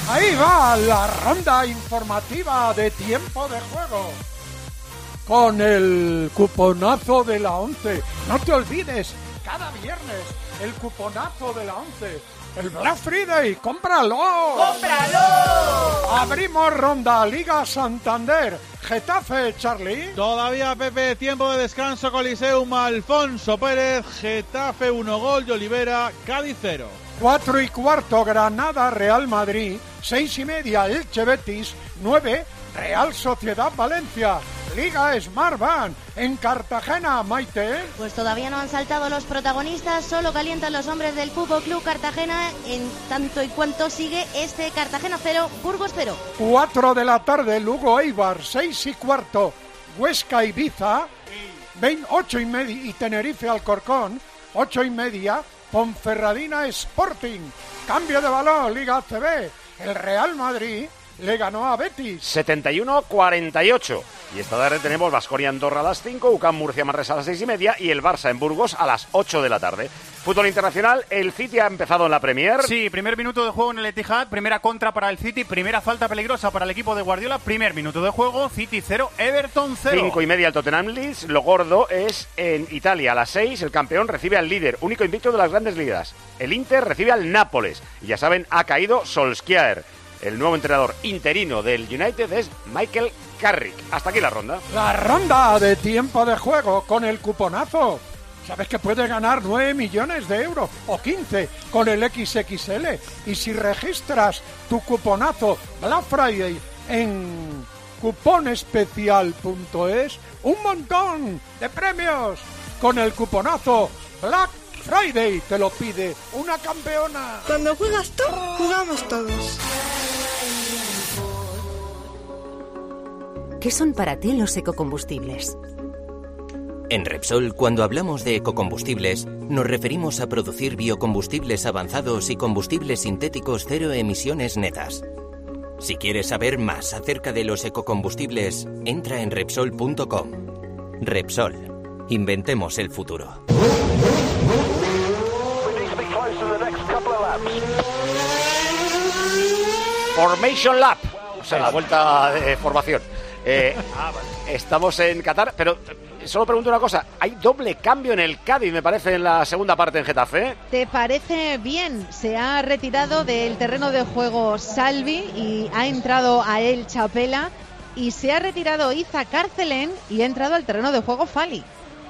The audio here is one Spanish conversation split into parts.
Ahí va la ronda informativa de tiempo de juego. Con el cuponazo de la 11. No te olvides, cada viernes, el cuponazo de la 11. El Black Friday, ¡cómpralo! ¡Cómpralo! Abrimos ronda Liga Santander. Getafe, Charlie. Todavía, Pepe, tiempo de descanso. Coliseum, Alfonso Pérez. Getafe 1 gol de Olivera. Cádiz 0. 4:15, Granada, Real Madrid. 6:30, Elche Betis. 9, Real Sociedad Valencia. Liga Smartbank en Cartagena, Maite. Pues todavía no han saltado los protagonistas, solo calientan los hombres del Fútbol Club Cartagena en tanto y cuanto sigue este Cartagena 0, Burgos 0. 4 de la tarde, Lugo Eibar. 6:15, Huesca Ibiza. 8:30 y Tenerife Alcorcón. 8:30, Ponferradina Sporting. Cambio de balón, Liga ACB. El Real Madrid le ganó a Betis 71-48. Y esta tarde tenemos Baskonia Andorra a las 5, UCAM Murcia Manresa a las 6:30 y el Barça en Burgos a las 8 de la tarde. Fútbol internacional, el City ha empezado en la Premier. Sí, primer minuto de juego en el Etihad, primera contra para el City, primera falta peligrosa para el equipo de Guardiola, primer minuto de juego, City 0, Everton 0. 5:30 el Tottenham Leeds. Lo gordo es en Italia a las 6, el campeón recibe al líder, único invicto de las grandes ligas. El Inter recibe al Nápoles y ya saben, ha caído Solskjaer. El nuevo entrenador interino del United es Michael Carrick. Hasta aquí la ronda. La ronda de tiempo de juego con el cuponazo. ¿Sabes que puedes ganar 9 millones de euros o 15 con el XXL? Y si registras tu cuponazo Black Friday en cuponespecial.es, un montón de premios con el cuponazo Black Friday. Te lo pide una campeona. Cuando juegas tú, jugamos todos. ¿Qué son para ti los ecocombustibles? En Repsol, cuando hablamos de ecocombustibles, nos referimos a producir biocombustibles avanzados y combustibles sintéticos cero emisiones netas. Si quieres saber más acerca de los ecocombustibles, entra en Repsol.com. Repsol. Inventemos el futuro. Formation Lap. O sea, la vuelta de formación. Estamos en Qatar, pero solo pregunto una cosa. Hay doble cambio en el Cádiz, me parece, en la segunda parte en Getafe. ¿Te parece bien? Se ha retirado del terreno de juego Salvi y ha entrado a él Chapela, y se ha retirado Iza Cárcelen y ha entrado al terreno de juego Fali.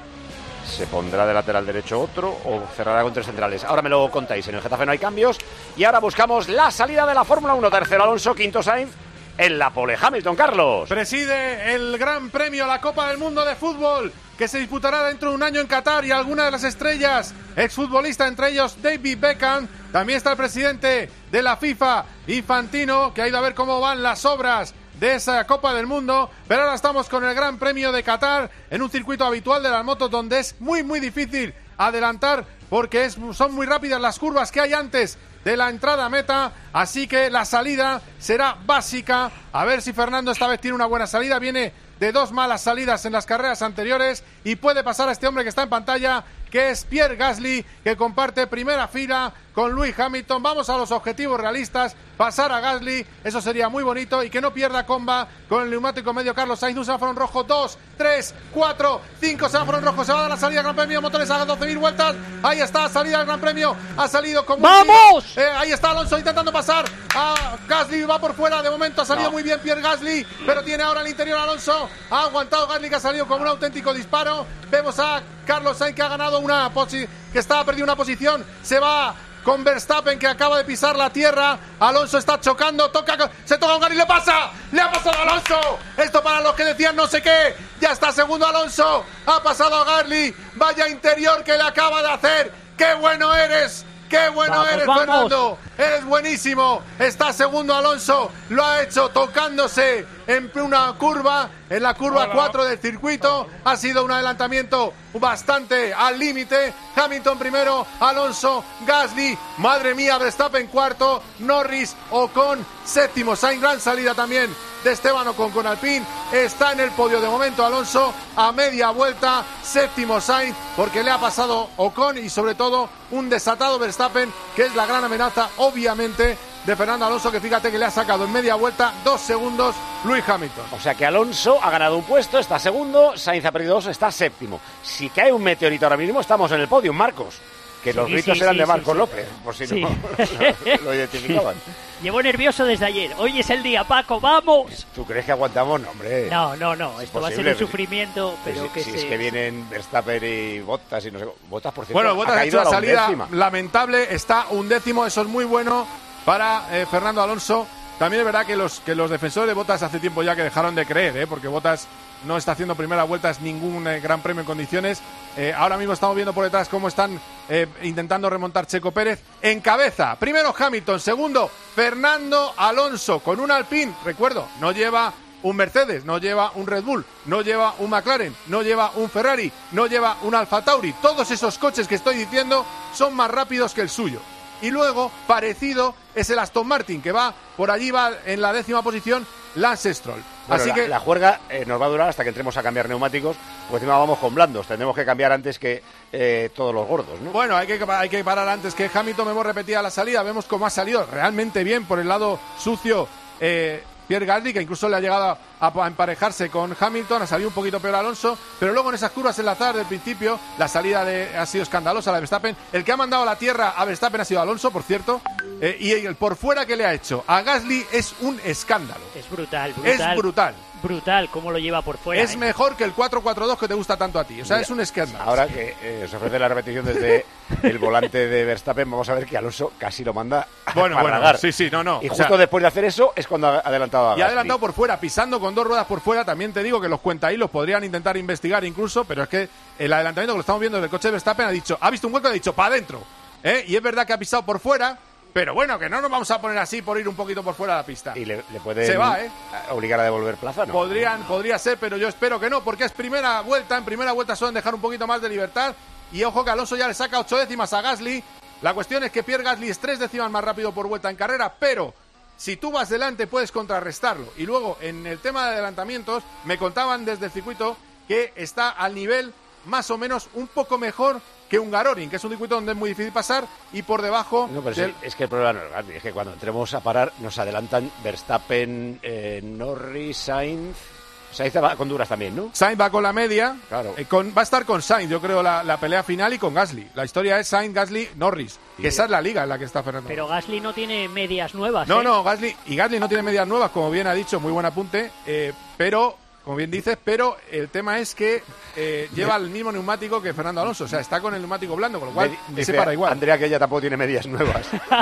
¿Se pondrá de lateral derecho otro o cerrará con tres centrales? Ahora me lo contáis. En el Getafe no hay cambios. Y ahora buscamos la salida de la Fórmula 1. Tercero Alonso, quinto Sainz. En la pole Hamilton, Carlos. Preside el Gran Premio, la Copa del Mundo de Fútbol, que se disputará dentro de un año en Qatar, y algunas de las estrellas exfutbolistas, entre ellos David Beckham. También está el presidente de la FIFA, Infantino, que ha ido a ver cómo van las obras de esa Copa del Mundo. Pero ahora estamos con el Gran Premio de Qatar, en un circuito habitual de las motos donde es muy difícil adelantar, porque son muy rápidas las curvas que hay antes de la entrada a meta, así que la salida será básica. A ver si Fernando esta vez tiene una buena salida. Viene de dos malas salidas en las carreras anteriores y puede pasar a este hombre que está en pantalla, que es Pierre Gasly, que comparte primera fila con Lewis Hamilton. Vamos a los objetivos realistas. Pasar a Gasly, eso sería muy bonito, y que no pierda comba con el neumático medio Carlos Sainz. Un semáforo en rojo, 2, 3, 4, 5 semáforo en rojo. Se va a dar la salida al Gran Premio, motores a 12.000 vueltas. Ahí está, salida al Gran Premio. Ha salido como ¡vamos! Ahí está Alonso intentando pasar a Gasly, va por fuera. De momento ha salido muy bien Pierre Gasly, pero tiene ahora el interior Alonso. Ha aguantado Gasly, que ha salido con un auténtico disparo. Vemos a Carlos Sainz, que ha ganado que estaba perdiendo una posición. Se va con Verstappen, que acaba de pisar la tierra. Alonso está chocando, se toca un Gasly, le ha pasado a Alonso. Esto para los que decían no sé qué. Ya está segundo Alonso, ha pasado a Gasly. Vaya interior que le acaba de hacer. ¡Qué bueno eres! ¡Qué bueno eres, Fernando! Eres buenísimo. Está segundo Alonso. Lo ha hecho tocándose en una curva, en la curva 4 del circuito. Ha sido un adelantamiento bastante al límite. Hamilton primero, Alonso, Gasly. Madre mía, Verstappen cuarto, Norris, Ocon séptimo. Sainz, gran salida también de Esteban Ocon con Alpine. Está en el podio de momento Alonso a media vuelta. Séptimo Sainz, porque le ha pasado Ocon, y sobre todo un desatado Verstappen, que es la gran amenaza obviamente de Fernando Alonso, que fíjate que le ha sacado en media vuelta 2 segundos Lewis Hamilton. O sea que Alonso ha ganado un puesto, está segundo, Sainz ha perdido 2, está séptimo. Si cae un meteorito ahora mismo, estamos en el podio, Marcos. Que los gritos eran de Marcos López, por si no lo identificaban. Llevo nervioso desde ayer. Hoy es el día, Paco, ¡vamos! ¿Tú crees que aguantamos? No, hombre. No. Esto va a ser un sufrimiento, pero si es que vienen Verstappen y Bottas y no sé. Bottas, por cierto, bueno, Bottas ha caído ha hecho una salida undécima. lamentable, está 11º, eso es muy bueno para Fernando Alonso. También es verdad que los defensores de Bottas hace tiempo ya que dejaron de creer, porque Bottas no está haciendo primera vuelta, es ningún gran premio en condiciones. Ahora mismo estamos viendo por detrás cómo están intentando remontar Checo Pérez. En cabeza, primero Hamilton, segundo Fernando Alonso con un Alpine. Recuerdo, no lleva un Mercedes, no lleva un Red Bull, no lleva un McLaren, no lleva un Ferrari, no lleva un Alfa Tauri. Todos esos coches que estoy diciendo son más rápidos que el suyo. Y luego, parecido, es el Aston Martin, que va por allí, va en la 10ª posición, Lance Stroll. Bueno, así que la juerga nos va a durar hasta que entremos a cambiar neumáticos, porque encima vamos con blandos, tendremos que cambiar antes que todos los gordos, ¿no? Bueno, hay que parar antes que Hamilton. Hemos repetido la salida, vemos cómo ha salido realmente bien por el lado sucio Pierre Gasly, que incluso le ha llegado a emparejarse con Hamilton, ha salido un poquito peor Alonso, pero luego en esas curvas enlazadas del principio, la salida ha sido escandalosa, la de Verstappen. El que ha mandado a la tierra a Verstappen ha sido Alonso, por cierto, y el por fuera que le ha hecho a Gasly es un escándalo. Es brutal. Es brutal. Brutal cómo lo lleva por fuera. Es mejor que el 4-4-2 que te gusta tanto a ti. O sea, mira, es un escándalo. Ahora que se ofrece la repetición desde el volante de Verstappen, vamos a ver que Alonso casi lo manda a Bueno, sí, no. Y justo después de hacer eso es cuando ha adelantado a Gasly. Y ha adelantado por fuera, pisando con 2 ruedas por fuera. También te digo que los cuentahilos podrían intentar investigar incluso, pero es que el adelantamiento que lo estamos viendo desde el coche de Verstappen ha visto un hueco y ha dicho, para adentro. Y es verdad que ha pisado por fuera. Pero bueno, que no nos vamos a poner así por ir un poquito por fuera de la pista. Y le pueden se va, obligar a devolver plaza, ¿no? Podría ser, pero yo espero que no, porque es primera vuelta. En primera vuelta suelen dejar un poquito más de libertad. Y ojo que Alonso ya le saca 8 décimas a Gasly. La cuestión es que Pierre Gasly es 3 décimas más rápido por vuelta en carrera, pero si tú vas delante puedes contrarrestarlo. Y luego, en el tema de adelantamientos, me contaban desde el circuito que está al nivel más o menos un poco mejor que un Hungaroring, que es un circuito donde es muy difícil pasar, y por debajo... No, pero es que el problema no es Gasly, es que cuando entremos a parar nos adelantan Verstappen, Norris, Sainz va con duras también, ¿no? Sainz va con la media, claro. Va a estar con Sainz, yo creo, la pelea final, y con Gasly. La historia es Sainz, Gasly, Norris, que esa es la liga en la que está Fernando. Pero Gasly no tiene medias nuevas. No, Gasly no tiene medias nuevas, como bien ha dicho, muy buen apunte, pero... Como bien dices, pero el tema es que lleva el mismo neumático que Fernando Alonso. O sea, está con el neumático blando, con lo cual se para igual. Andrea, que ella tampoco tiene medias nuevas.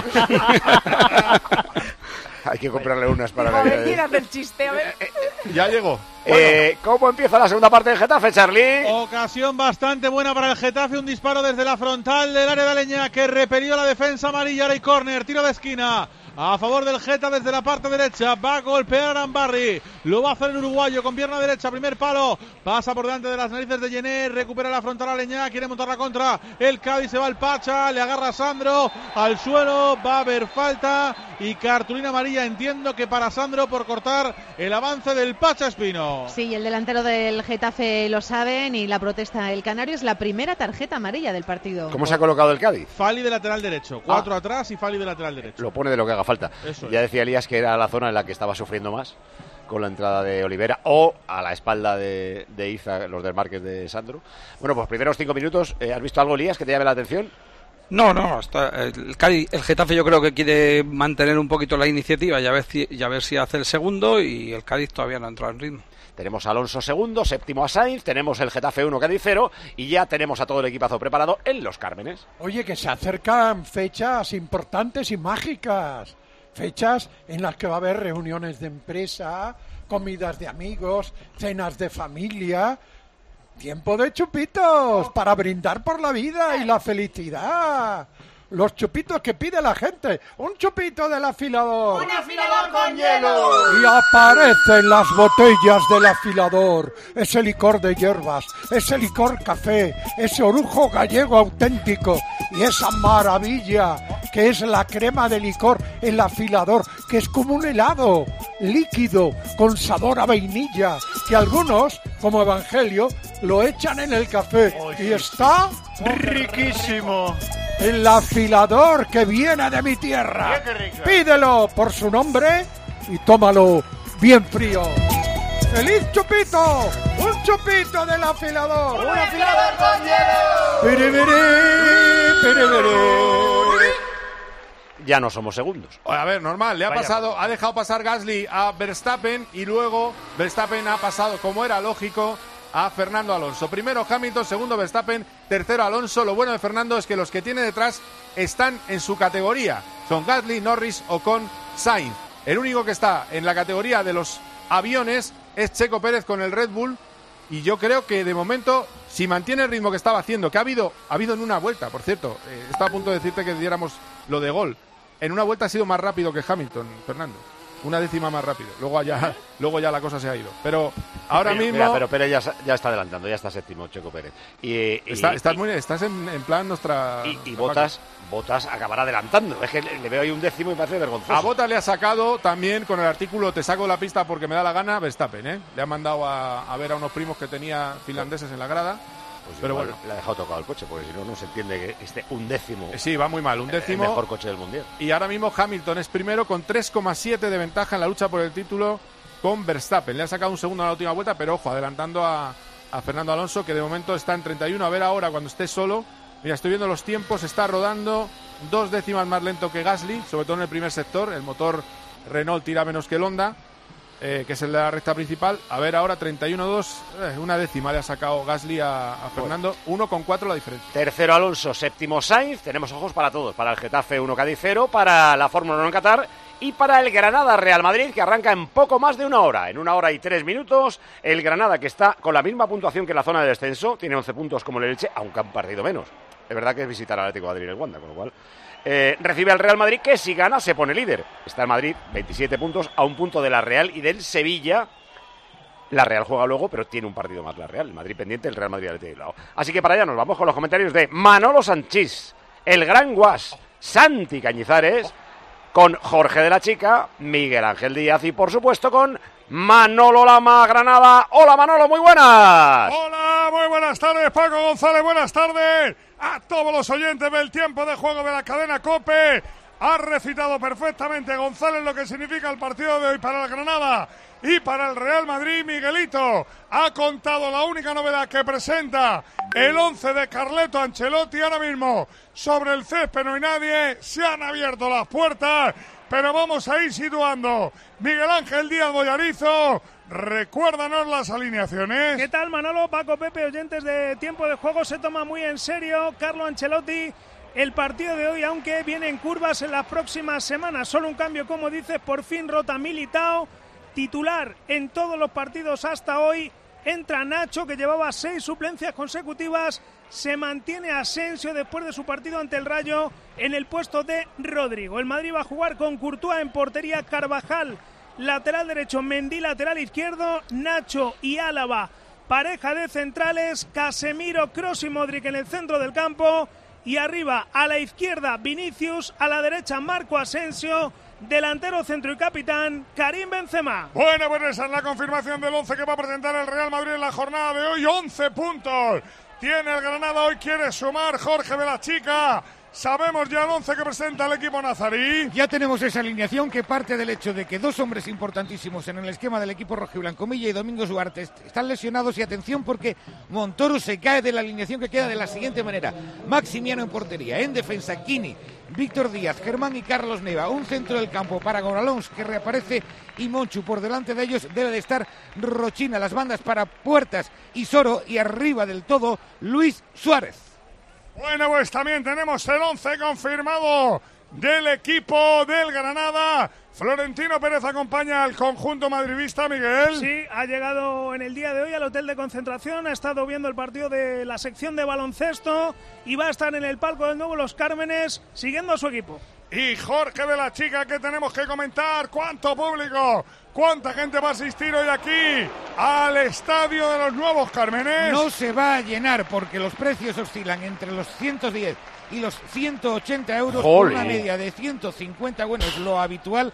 Hay que comprarle unas para... ¿Quién hace el chiste? A ver. Ya llegó. Bueno. ¿Cómo empieza la segunda parte del Getafe, Charlie? Ocasión bastante buena para el Getafe. Un disparo desde la frontal del área de Aleñá que repelió la defensa amarilla. Ahora y córner, tiro de esquina a favor del Geta desde la parte derecha. Va a golpear a Ambarri. Lo va a hacer el uruguayo con pierna derecha. Primer palo. Pasa por delante de las narices de Jenner. Recupera la frontal Aleñá. Quiere montar la contra. El Cádiz se va al Pacha. Le agarra a Sandro. Al suelo. Va a haber falta. Y cartulina amarilla. Entiendo que para Sandro por cortar el avance del Pacha Espino. Sí, el delantero del Getafe lo saben. Y la protesta del Canario es la primera tarjeta amarilla del partido. ¿Cómo se ha colocado el Cádiz? Fali de lateral derecho. 4 atrás y Fali de lateral derecho. Lo pone de lo que haga falta. Eso ya decía Elías que era la zona en la que estaba sufriendo más con la entrada de Olivera o a la espalda de Iza, los desmarques de Sandro. Bueno, pues primeros 5 minutos, ¿has visto algo, Elías, que te llame la atención? No, hasta el Getafe yo creo que quiere mantener un poquito la iniciativa y a ver si hace el segundo, y el Cádiz todavía no ha entrado en ritmo. Tenemos a Alonso segundo, séptimo a Sainz, tenemos el Getafe 1, Cádiz 0 y ya tenemos a todo el equipazo preparado en Los Cármenes. Oye, que se acercan fechas importantes y mágicas. Fechas en las que va a haber reuniones de empresa, comidas de amigos, cenas de familia. Tiempo de chupitos para brindar por la vida y la felicidad. Los chupitos que pide la gente. Un chupito del afilador. ¡Un afilador con hielo! Y aparecen las botellas del afilador. Ese licor de hierbas, ese licor café, ese orujo gallego auténtico y esa maravilla que es la crema de licor, el afilador, que es como un helado líquido con sabor a vainilla, que algunos, como Evangelio, lo echan en el café. Y está riquísimo. el afilador que viene de mi tierra. Pídelo por su nombre y tómalo bien frío. ¡Feliz chupito! ¡Un chupito del afilador! ¡Un afilador con hielo! ¡Piribiri, piribiri! Ya no somos segundos. A ver, normal, ha dejado pasar Gasly a Verstappen y luego Verstappen ha pasado, como era lógico, a Fernando Alonso. Primero Hamilton, segundo Verstappen, tercero Alonso. Lo bueno de Fernando es que los que tiene detrás están en su categoría. Son Gasly, Norris, Ocon, Sainz. El único que está en la categoría de los aviones es Checo Pérez con el Red Bull. Y yo creo que de momento, si mantiene el ritmo que estaba haciendo, que ha habido en una vuelta, por cierto, estaba a punto de decirte que diéramos lo de gol. En una vuelta ha sido más rápido que Hamilton, Fernando. Una décima más rápido. Luego ya la cosa se ha ido. Pero ahora mismo... Mira, pero Pérez ya está adelantando, ya está séptimo, Checo Pérez. Estás en plan nuestra... Y Bottas acabará adelantando. Es que le veo ahí un décimo y me parece vergonzoso. A Bottas le ha sacado también con el artículo "te saco la pista porque me da la gana" Verstappen, ¿eh? Le ha mandado a ver a unos primos que tenía finlandeses en la grada. Pues pero igual bueno, le ha dejado tocado el coche, porque si no se entiende que esté un décimo. Sí, va muy mal, un décimo. El mejor coche del mundial. Y ahora mismo Hamilton es primero con 3,7 de ventaja en la lucha por el título con Verstappen. Le ha sacado un segundo en la última vuelta, pero ojo, adelantando a Fernando Alonso, que de momento está en 31. A ver ahora cuando esté solo. Mira, estoy viendo los tiempos, está rodando 2 décimas más lento que Gasly, sobre todo en el primer sector. El motor Renault tira menos que el Honda, que es el de la recta principal. A ver ahora 31-2, una décima le ha sacado Gasly a Fernando, 1,4 la diferencia. Tercero Alonso, séptimo Sainz. Tenemos ojos para todos, para el Getafe 1 Cádiz 0, para la Fórmula 1 en Qatar y para el Granada Real Madrid, que arranca en poco más de una hora, en 1 hora y 3 minutos. El Granada, que está con la misma puntuación que la zona de descenso, tiene 11 puntos como el Elche, aunque han partido menos. Es verdad que es visitar al Atlético de Madrid en el Wanda, con lo cual recibe al Real Madrid, que si gana se pone líder. Está el Madrid 27 puntos, a un punto de la Real y del Sevilla. La Real juega luego, pero tiene un partido más la Real. El Madrid pendiente, el Real Madrid al lado. Así que para allá nos vamos con los comentarios de Manolo Sanchís, el Gran Guas, Santi Cañizares, con Jorge de la Chica, Miguel Ángel Díaz y por supuesto con Manolo Lama Granada. Hola Manolo, muy buenas. Hola, muy buenas tardes Paco González, buenas tardes a todos los oyentes del tiempo de juego de la cadena COPE. Ha recitado perfectamente González lo que significa el partido de hoy para el Granada y para el Real Madrid. Miguelito ha contado la única novedad que presenta el 11 de Carleto Ancelotti. Ahora mismo sobre el césped no hay nadie, se han abierto las puertas, pero vamos a ir situando. Miguel Ángel Díaz Boyarizo, recuérdanos las alineaciones. ¿Qué tal Manolo, Paco, Pepe, oyentes de tiempo de juego? Se toma muy en serio Carlo Ancelotti el partido de hoy, aunque viene en curvas en las próximas semanas. Solo un cambio, como dices, por fin rota Militao, titular en todos los partidos hasta hoy. Entra Nacho, que llevaba 6 suplencias consecutivas. Se mantiene Asensio después de su partido ante el Rayo en el puesto de Rodrigo. El Madrid va a jugar con Courtois en portería, Carvajal lateral derecho, Mendy lateral izquierdo, Nacho y Álava pareja de centrales, Casemiro, Kroos y Modric en el centro del campo. Y arriba, a la izquierda, Vinicius, a la derecha, Marco Asensio, delantero, centro y capitán, Karim Benzema. Bueno, pues esa es la confirmación del 11 que va a presentar el Real Madrid en la jornada de hoy. 11 puntos tiene el Granada, hoy quiere sumar Jorge de la Chica. Sabemos ya el 11 que presenta el equipo nazarí. Ya tenemos esa alineación que parte del hecho de que 2 hombres importantísimos en el esquema del equipo rojiblanco, Milla y Domingos Duarte, están lesionados. Y atención, porque Montoro se cae de la alineación, que queda de la siguiente manera: Maximiano en portería, en defensa Kini, Víctor Díaz, Germán y Carlos Neva. Un centro del campo para Goralons, que reaparece, y Monchu. Por delante de ellos debe de estar Rochina. Las bandas para Puertas y Soro, y arriba del todo Luis Suárez. Bueno, pues también tenemos el 11 confirmado del equipo del Granada. Florentino Pérez acompaña al conjunto madridista, Miguel. Sí, ha llegado en el día de hoy al hotel de concentración, ha estado viendo el partido de la sección de baloncesto y va a estar en el palco del nuevo Los Cármenes siguiendo a su equipo. Y Jorge de la Chica, que tenemos que comentar. ¿Cuánto público? ¿Cuánta gente va a asistir hoy aquí al estadio de los Nuevos Cármenes? No se va a llenar porque los precios oscilan entre los 110 y los 180 euros, por una media de 150, bueno, es lo habitual.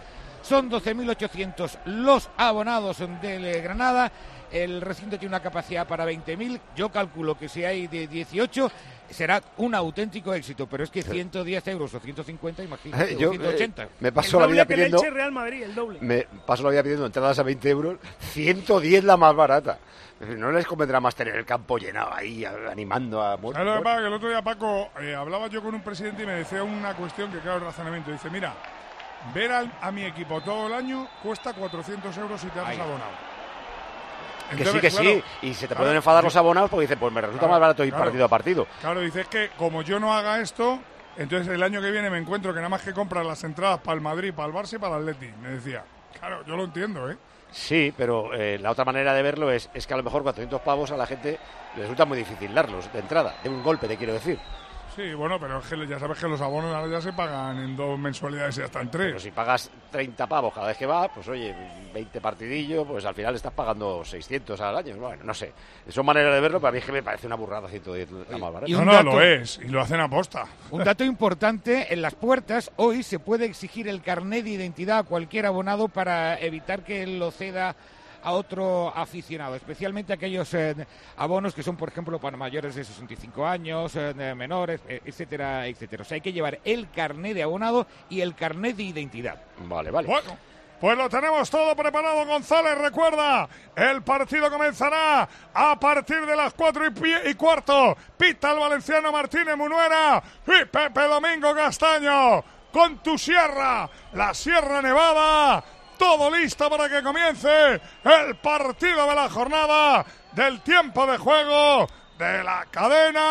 Son 12.800 los abonados del Granada. El recinto tiene una capacidad para 20.000. Yo calculo que si hay de 18 será un auténtico éxito, pero es que 110 euros o 150, imagínate, yo, 180. Me paso la vida pidiendo. El Real Madrid, el doble. Me paso la vida pidiendo entradas a 20 euros, 110 la más barata. No les convendrá más tener el campo llenado ahí, animando a muertos. Lo que pasa es que el otro día, Paco, hablaba yo con un presidente y me decía una cuestión que, claro, el razonamiento. Dice, mira, ver a mi equipo todo el año cuesta 400 euros si te has abonado. Entonces, que claro, sí, y se te pueden enfadar los abonados porque dices, pues me resulta más barato ir partido a partido. Claro, dices que como yo no haga esto, entonces el año que viene me encuentro que nada más que comprar las entradas para el Madrid, para el Barça y para el Atleti. Me decía, claro, yo lo entiendo, ¿eh? Sí, pero la otra manera de verlo es que a lo mejor 400 pavos a la gente le resulta muy difícil darlos de entrada, de un golpe, te quiero decir. Sí, bueno, pero es que ya sabes que los abonos ahora ya se pagan en 2 mensualidades y hasta en 3. Pero si pagas 30 pavos cada vez que vas, pues oye, 20 partidillos, pues al final estás pagando 600 al año. Bueno, no sé. Son maneras de verlo, pero a mí es que me parece una burrada 110 la más barata. No, lo es, y lo hacen a posta. Un dato importante, en las puertas hoy se puede exigir el carnet de identidad a cualquier abonado para evitar que lo ceda a otro aficionado, especialmente aquellos abonos que son, por ejemplo, para mayores de 65 años, menores, etcétera, etcétera. O sea, hay que llevar el carnet de abonado y el carnet de identidad. Vale. Bueno, pues lo tenemos todo preparado, González. Recuerda, el partido comenzará a partir de las 4:15. Pita el valenciano Martínez Munuera y Pepe Domingo Castaño con tu sierra, la Sierra Nevada. Todo listo para que comience el partido de la jornada, del tiempo de juego de la cadena.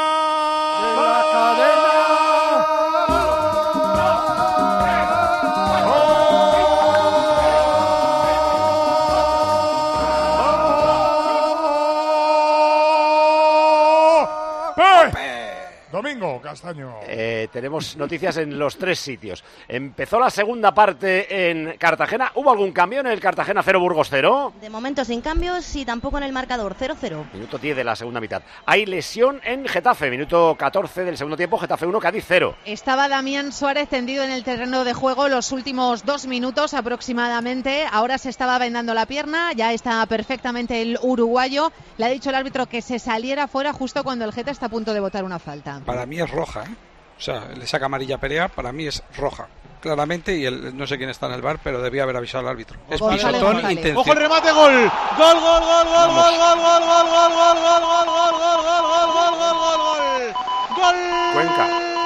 Domingo Castaño. Tenemos noticias en los 3 sitios. Empezó la segunda parte en Cartagena. ¿Hubo algún cambio en el Cartagena 0 Burgos 0? De momento sin cambios y tampoco en el marcador, 0-0. Minuto 10 de la segunda mitad. Hay lesión en Getafe. Minuto 14 del segundo tiempo. Getafe 1, Cádiz 0. Estaba Damián Suárez tendido en el terreno de juego los últimos 2 minutos aproximadamente. Ahora se estaba vendando la pierna. Ya está perfectamente el uruguayo. Le ha dicho el árbitro que se saliera fuera justo cuando el Geta está a punto de botar una falta. Para mí es roja, ¿eh? O sea, le saca amarilla a Perea, para mí es roja. Claramente, y no sé quién está en el VAR, pero debía haber avisado al árbitro. Es pisotón intencional. ¡Ojo el remate! ¡Gol! ¡Gol, gol, gol, gol, gol, gol, gol, gol, gol, gol, gol, gol, gol, gol, gol, gol! ¡Gol! Cuenca.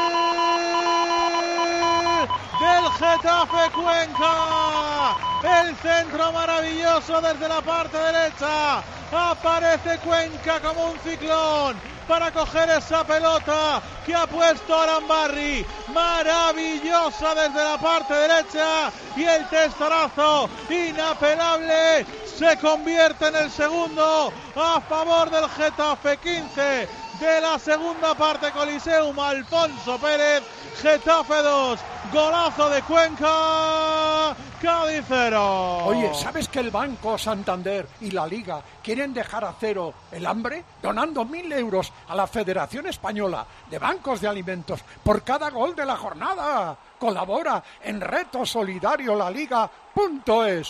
Del Getafe Cuenca. El centro maravilloso desde la parte derecha. Aparece Cuenca como un ciclón para coger esa pelota que ha puesto Arambarri, maravillosa desde la parte derecha, y el testarazo inapelable se convierte en el segundo a favor del Getafe. 15 de la segunda parte, Coliseum, Alfonso Pérez. Getafe 2, golazo de Cuenca, Cádiz 0. Oye, ¿sabes que el Banco Santander y la Liga quieren dejar a cero el hambre? Donando 1.000 euros a la Federación Española de Bancos de Alimentos por cada gol de la jornada. Colabora en Reto Solidario La Liga.es.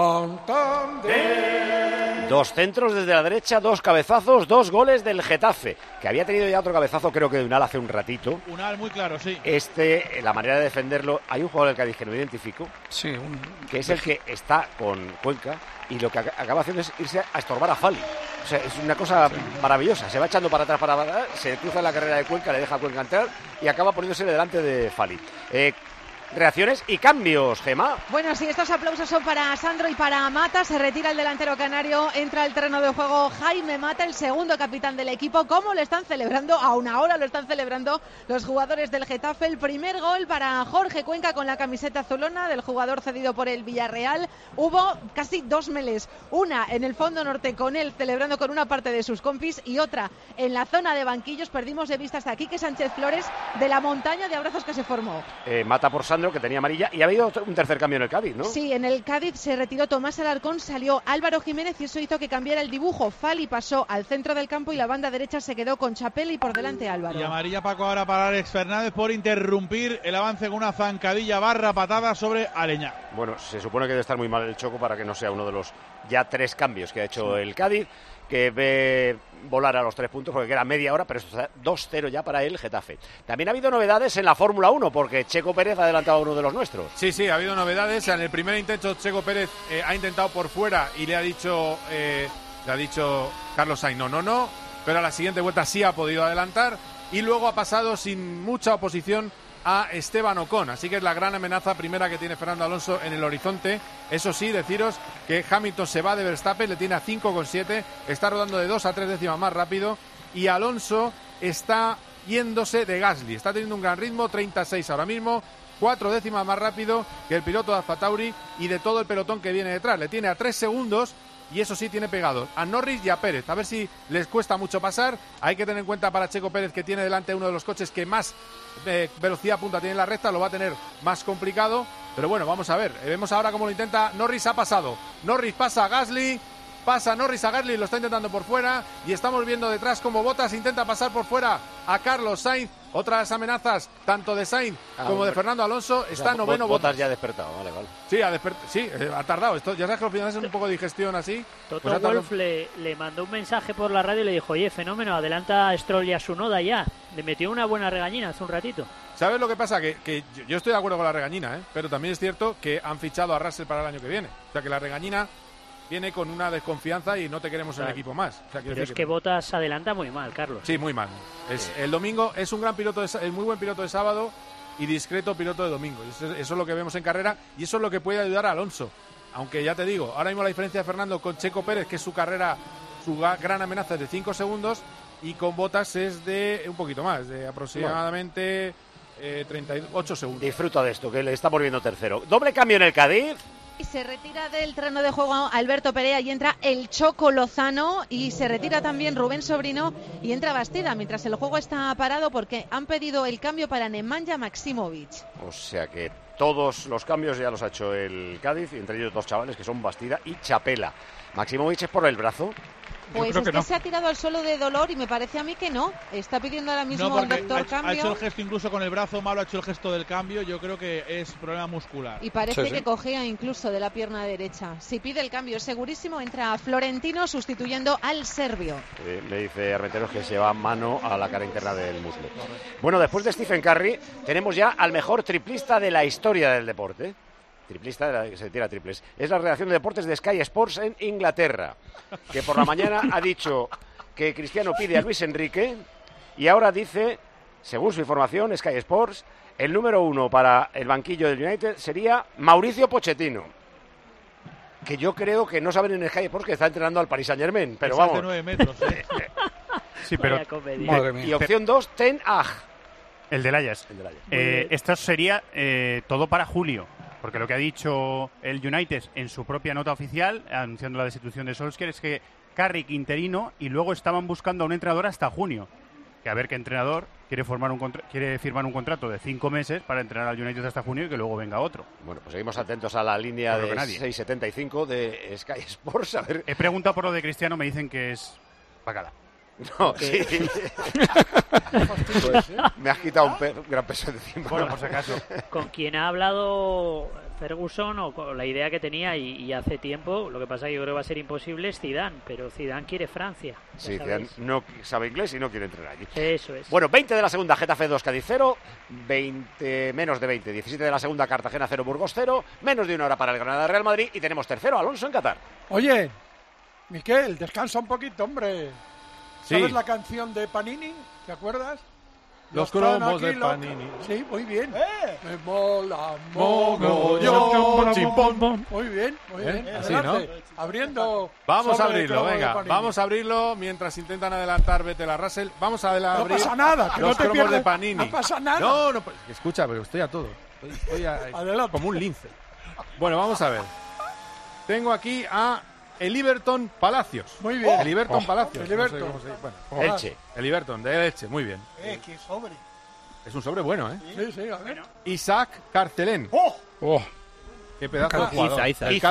Santander. 2 centros desde la derecha, 2 cabezazos, 2 goles del Getafe, que había tenido ya otro cabezazo, creo que de Unal hace un ratito. Unal, muy claro, sí. La manera de defenderlo, hay un jugador del Cádiz que no identifico, sí, que es el que está con Cuenca, y lo que acaba haciendo es irse a estorbar a Fali. O sea, es una cosa maravillosa. Se va echando para atrás, se cruza la carrera de Cuenca, le deja a Cuenca entrar y acaba poniéndose delante de Fali. Reacciones y cambios, Gemma. Bueno, sí, estos aplausos son para Sandro y para Mata. Se retira el delantero canario, entra al terreno de juego Jaime Mata, el segundo capitán del equipo. ¿Cómo lo están celebrando? A una hora lo están celebrando los jugadores del Getafe. El primer gol para Jorge Cuenca con la camiseta azulona del jugador cedido por el Villarreal. Hubo casi 2 meles, una en el fondo norte con él celebrando con una parte de sus compis y otra en la zona de banquillos. Perdimos de vista hasta Quique Sánchez Flores de la montaña de abrazos que se formó. Mata por Sandro, que tenía amarilla, y ha habido un tercer cambio en el Cádiz, ¿no? Sí, en el Cádiz se retiró Tomás Alarcón, salió Álvaro Jiménez y eso hizo que cambiara el dibujo. Fali pasó al centro del campo y la banda derecha se quedó con Chapela y por delante Álvaro. Y amarilla, Paco, ahora para Alex Fernández por interrumpir el avance con una zancadilla barra patada sobre Aleñá. Bueno, se supone que debe estar muy mal el Choco para que no sea uno de los ya 3 cambios que ha hecho el Cádiz, que ve volar a los 3 puntos porque queda media hora, pero esto está 2-0 ya para el Getafe. También ha habido novedades en la Fórmula 1 porque Checo Pérez ha adelantado a uno de los nuestros. Sí, ha habido novedades. En el primer intento Checo Pérez ha intentado por fuera y le ha dicho Carlos Sainz no, pero a la siguiente vuelta sí ha podido adelantar y luego ha pasado sin mucha oposición a Esteban Ocon, así que es la gran amenaza primera que tiene Fernando Alonso en el horizonte. Eso sí, deciros que Hamilton se va de Verstappen, le tiene a 5,7, está rodando de 2 a 3 décimas más rápido y Alonso está yéndose de Gasly, está teniendo un gran ritmo, 36 ahora mismo, 4 décimas más rápido que el piloto de AlphaTauri y de todo el pelotón que viene detrás, le tiene a 3 segundos. Y eso sí, tiene pegados a Norris y a Pérez. A ver si les cuesta mucho pasar. Hay que tener en cuenta para Checo Pérez que tiene delante uno de los coches que más velocidad punta tiene en la recta. Lo va a tener más complicado. Pero bueno, vamos a ver. Vemos ahora cómo lo intenta. Norris ha pasado. Norris pasa a Gasly. Pasa Norris a Gasly, lo está intentando por fuera. Y estamos viendo detrás cómo Bottas intenta pasar por fuera a Carlos Sainz. Otras amenazas, tanto de Sainz como de Fernando Alonso. Está noveno Bottas ya ha despertado, vale. Sí, ha tardado. Esto, ya sabes que al final es un poco de digestión así. Toto Wolff le mandó un mensaje por la radio y le dijo, oye, fenómeno, adelanta a Stroll y a Tsunoda ya. Le metió una buena regañina hace un ratito. ¿Sabes lo que pasa? Que yo estoy de acuerdo con la regañina, pero también es cierto que han fichado a Russell para el año que viene. O sea que la regañina viene con una desconfianza y no te queremos en el equipo más. O sea, pero es que Bottas adelanta muy mal, Carlos. Sí, muy mal. El domingo es un gran piloto, es muy buen piloto de sábado y discreto piloto de domingo. Eso es lo que vemos en carrera y eso es lo que puede ayudar a Alonso. Aunque ya te digo, ahora mismo la diferencia de Fernando con Checo Pérez, que es su carrera, su gran amenaza es de 5 segundos y con Bottas es de un poquito más, de aproximadamente 38 segundos. Disfruta de esto, que le estamos viendo tercero. Doble cambio en el Cádiz. Y se retira del terreno de juego Alberto Perea y entra el Choco Lozano y se retira también Rubén Sobrino y entra Bastida mientras el juego está parado porque han pedido el cambio para Nemanja Maksimovic. O sea que todos los cambios ya los ha hecho el Cádiz, y entre ellos 2 chavales que son Bastida y Chapela. Maksimovic es por el brazo. Pues es que se ha tirado al suelo de dolor y me parece a mí que no. Está pidiendo ahora mismo el doctor cambio. Ha hecho el gesto incluso con el brazo malo, ha hecho el gesto del cambio. Yo creo que es problema muscular. Y parece que cogea incluso de la pierna derecha. Si pide el cambio segurísimo, entra Florentino sustituyendo al serbio. Le dice Armenteros que se va mano a la cara interna del muslo. Bueno, después de Stephen Curry, tenemos ya al mejor triplista de la historia del deporte. Triplista de la que se tira triples. Es la redacción de deportes de Sky Sports en Inglaterra, que por la mañana ha dicho que Cristiano pide a Luis Enrique y ahora dice, según su información, Sky Sports, el número 1 para el banquillo del United sería Mauricio Pochettino, que yo creo que no saben en Sky Sports que está entrenando al Paris Saint-Germain, pero vamos. De 9 metros, sí, pero y opción 2, Ten Hag. El del Ajax. Esto sería todo para julio. Porque lo que ha dicho el United en su propia nota oficial, anunciando la destitución de Solskjaer, es que Carrick interino y luego estaban buscando a un entrenador hasta junio. Que a ver qué entrenador quiere firmar un contrato de 5 meses para entrenar al United hasta junio y que luego venga otro. Bueno, pues seguimos atentos a la línea de 6.75 de Sky Sports. A ver. He preguntado por lo de Cristiano, me dicen que es bacala. No, sí. Pues, me has quitado un gran peso de encima. Bueno, por si acaso. Con quien ha hablado Ferguson o con la idea que tenía y hace tiempo, lo que pasa que yo creo que va a ser imposible es Zidane, pero Zidane quiere Francia. Sí, Zidane no sabe inglés y no quiere entrenar allí. Eso es. Bueno, 20 de la segunda, Getafe 2, Cádiz 0, 20, menos de 20, 17 de la segunda, Cartagena 0, Burgos 0, menos de 1 hora para el Granada Real Madrid y tenemos tercero, Alonso en Qatar. Oye, Miquel, descansa un poquito, hombre. ¿Sabes Sí. la canción de Panini? ¿Te acuerdas? Los cromos de Panini. Sí, muy bien. Me mola, mogollón. chimpón. Muy bien, muy bien. Así, Adelante. Abriendo. Vamos a sobre abrirlo, cromo de venga. Panini. Vamos a abrirlo mientras intentan adelantar Vettel a Russell. Vamos a No abrir pasa nada, que los no te cromos pierdas. de Panini. No pasa nada. No, escucha, pero estoy a todo. Estoy como un lince. Bueno, vamos a ver. Tengo aquí a el Iberton Palacios. Muy bien. El Iberton Palacios. El Iberton. Elche. El Iberton de Elche, muy bien. Qué sobre. Es un sobre bueno, ¿eh? Sí, a ver. Isaac Carcelén. ¡Oh! ¡Qué pedazo de jugador!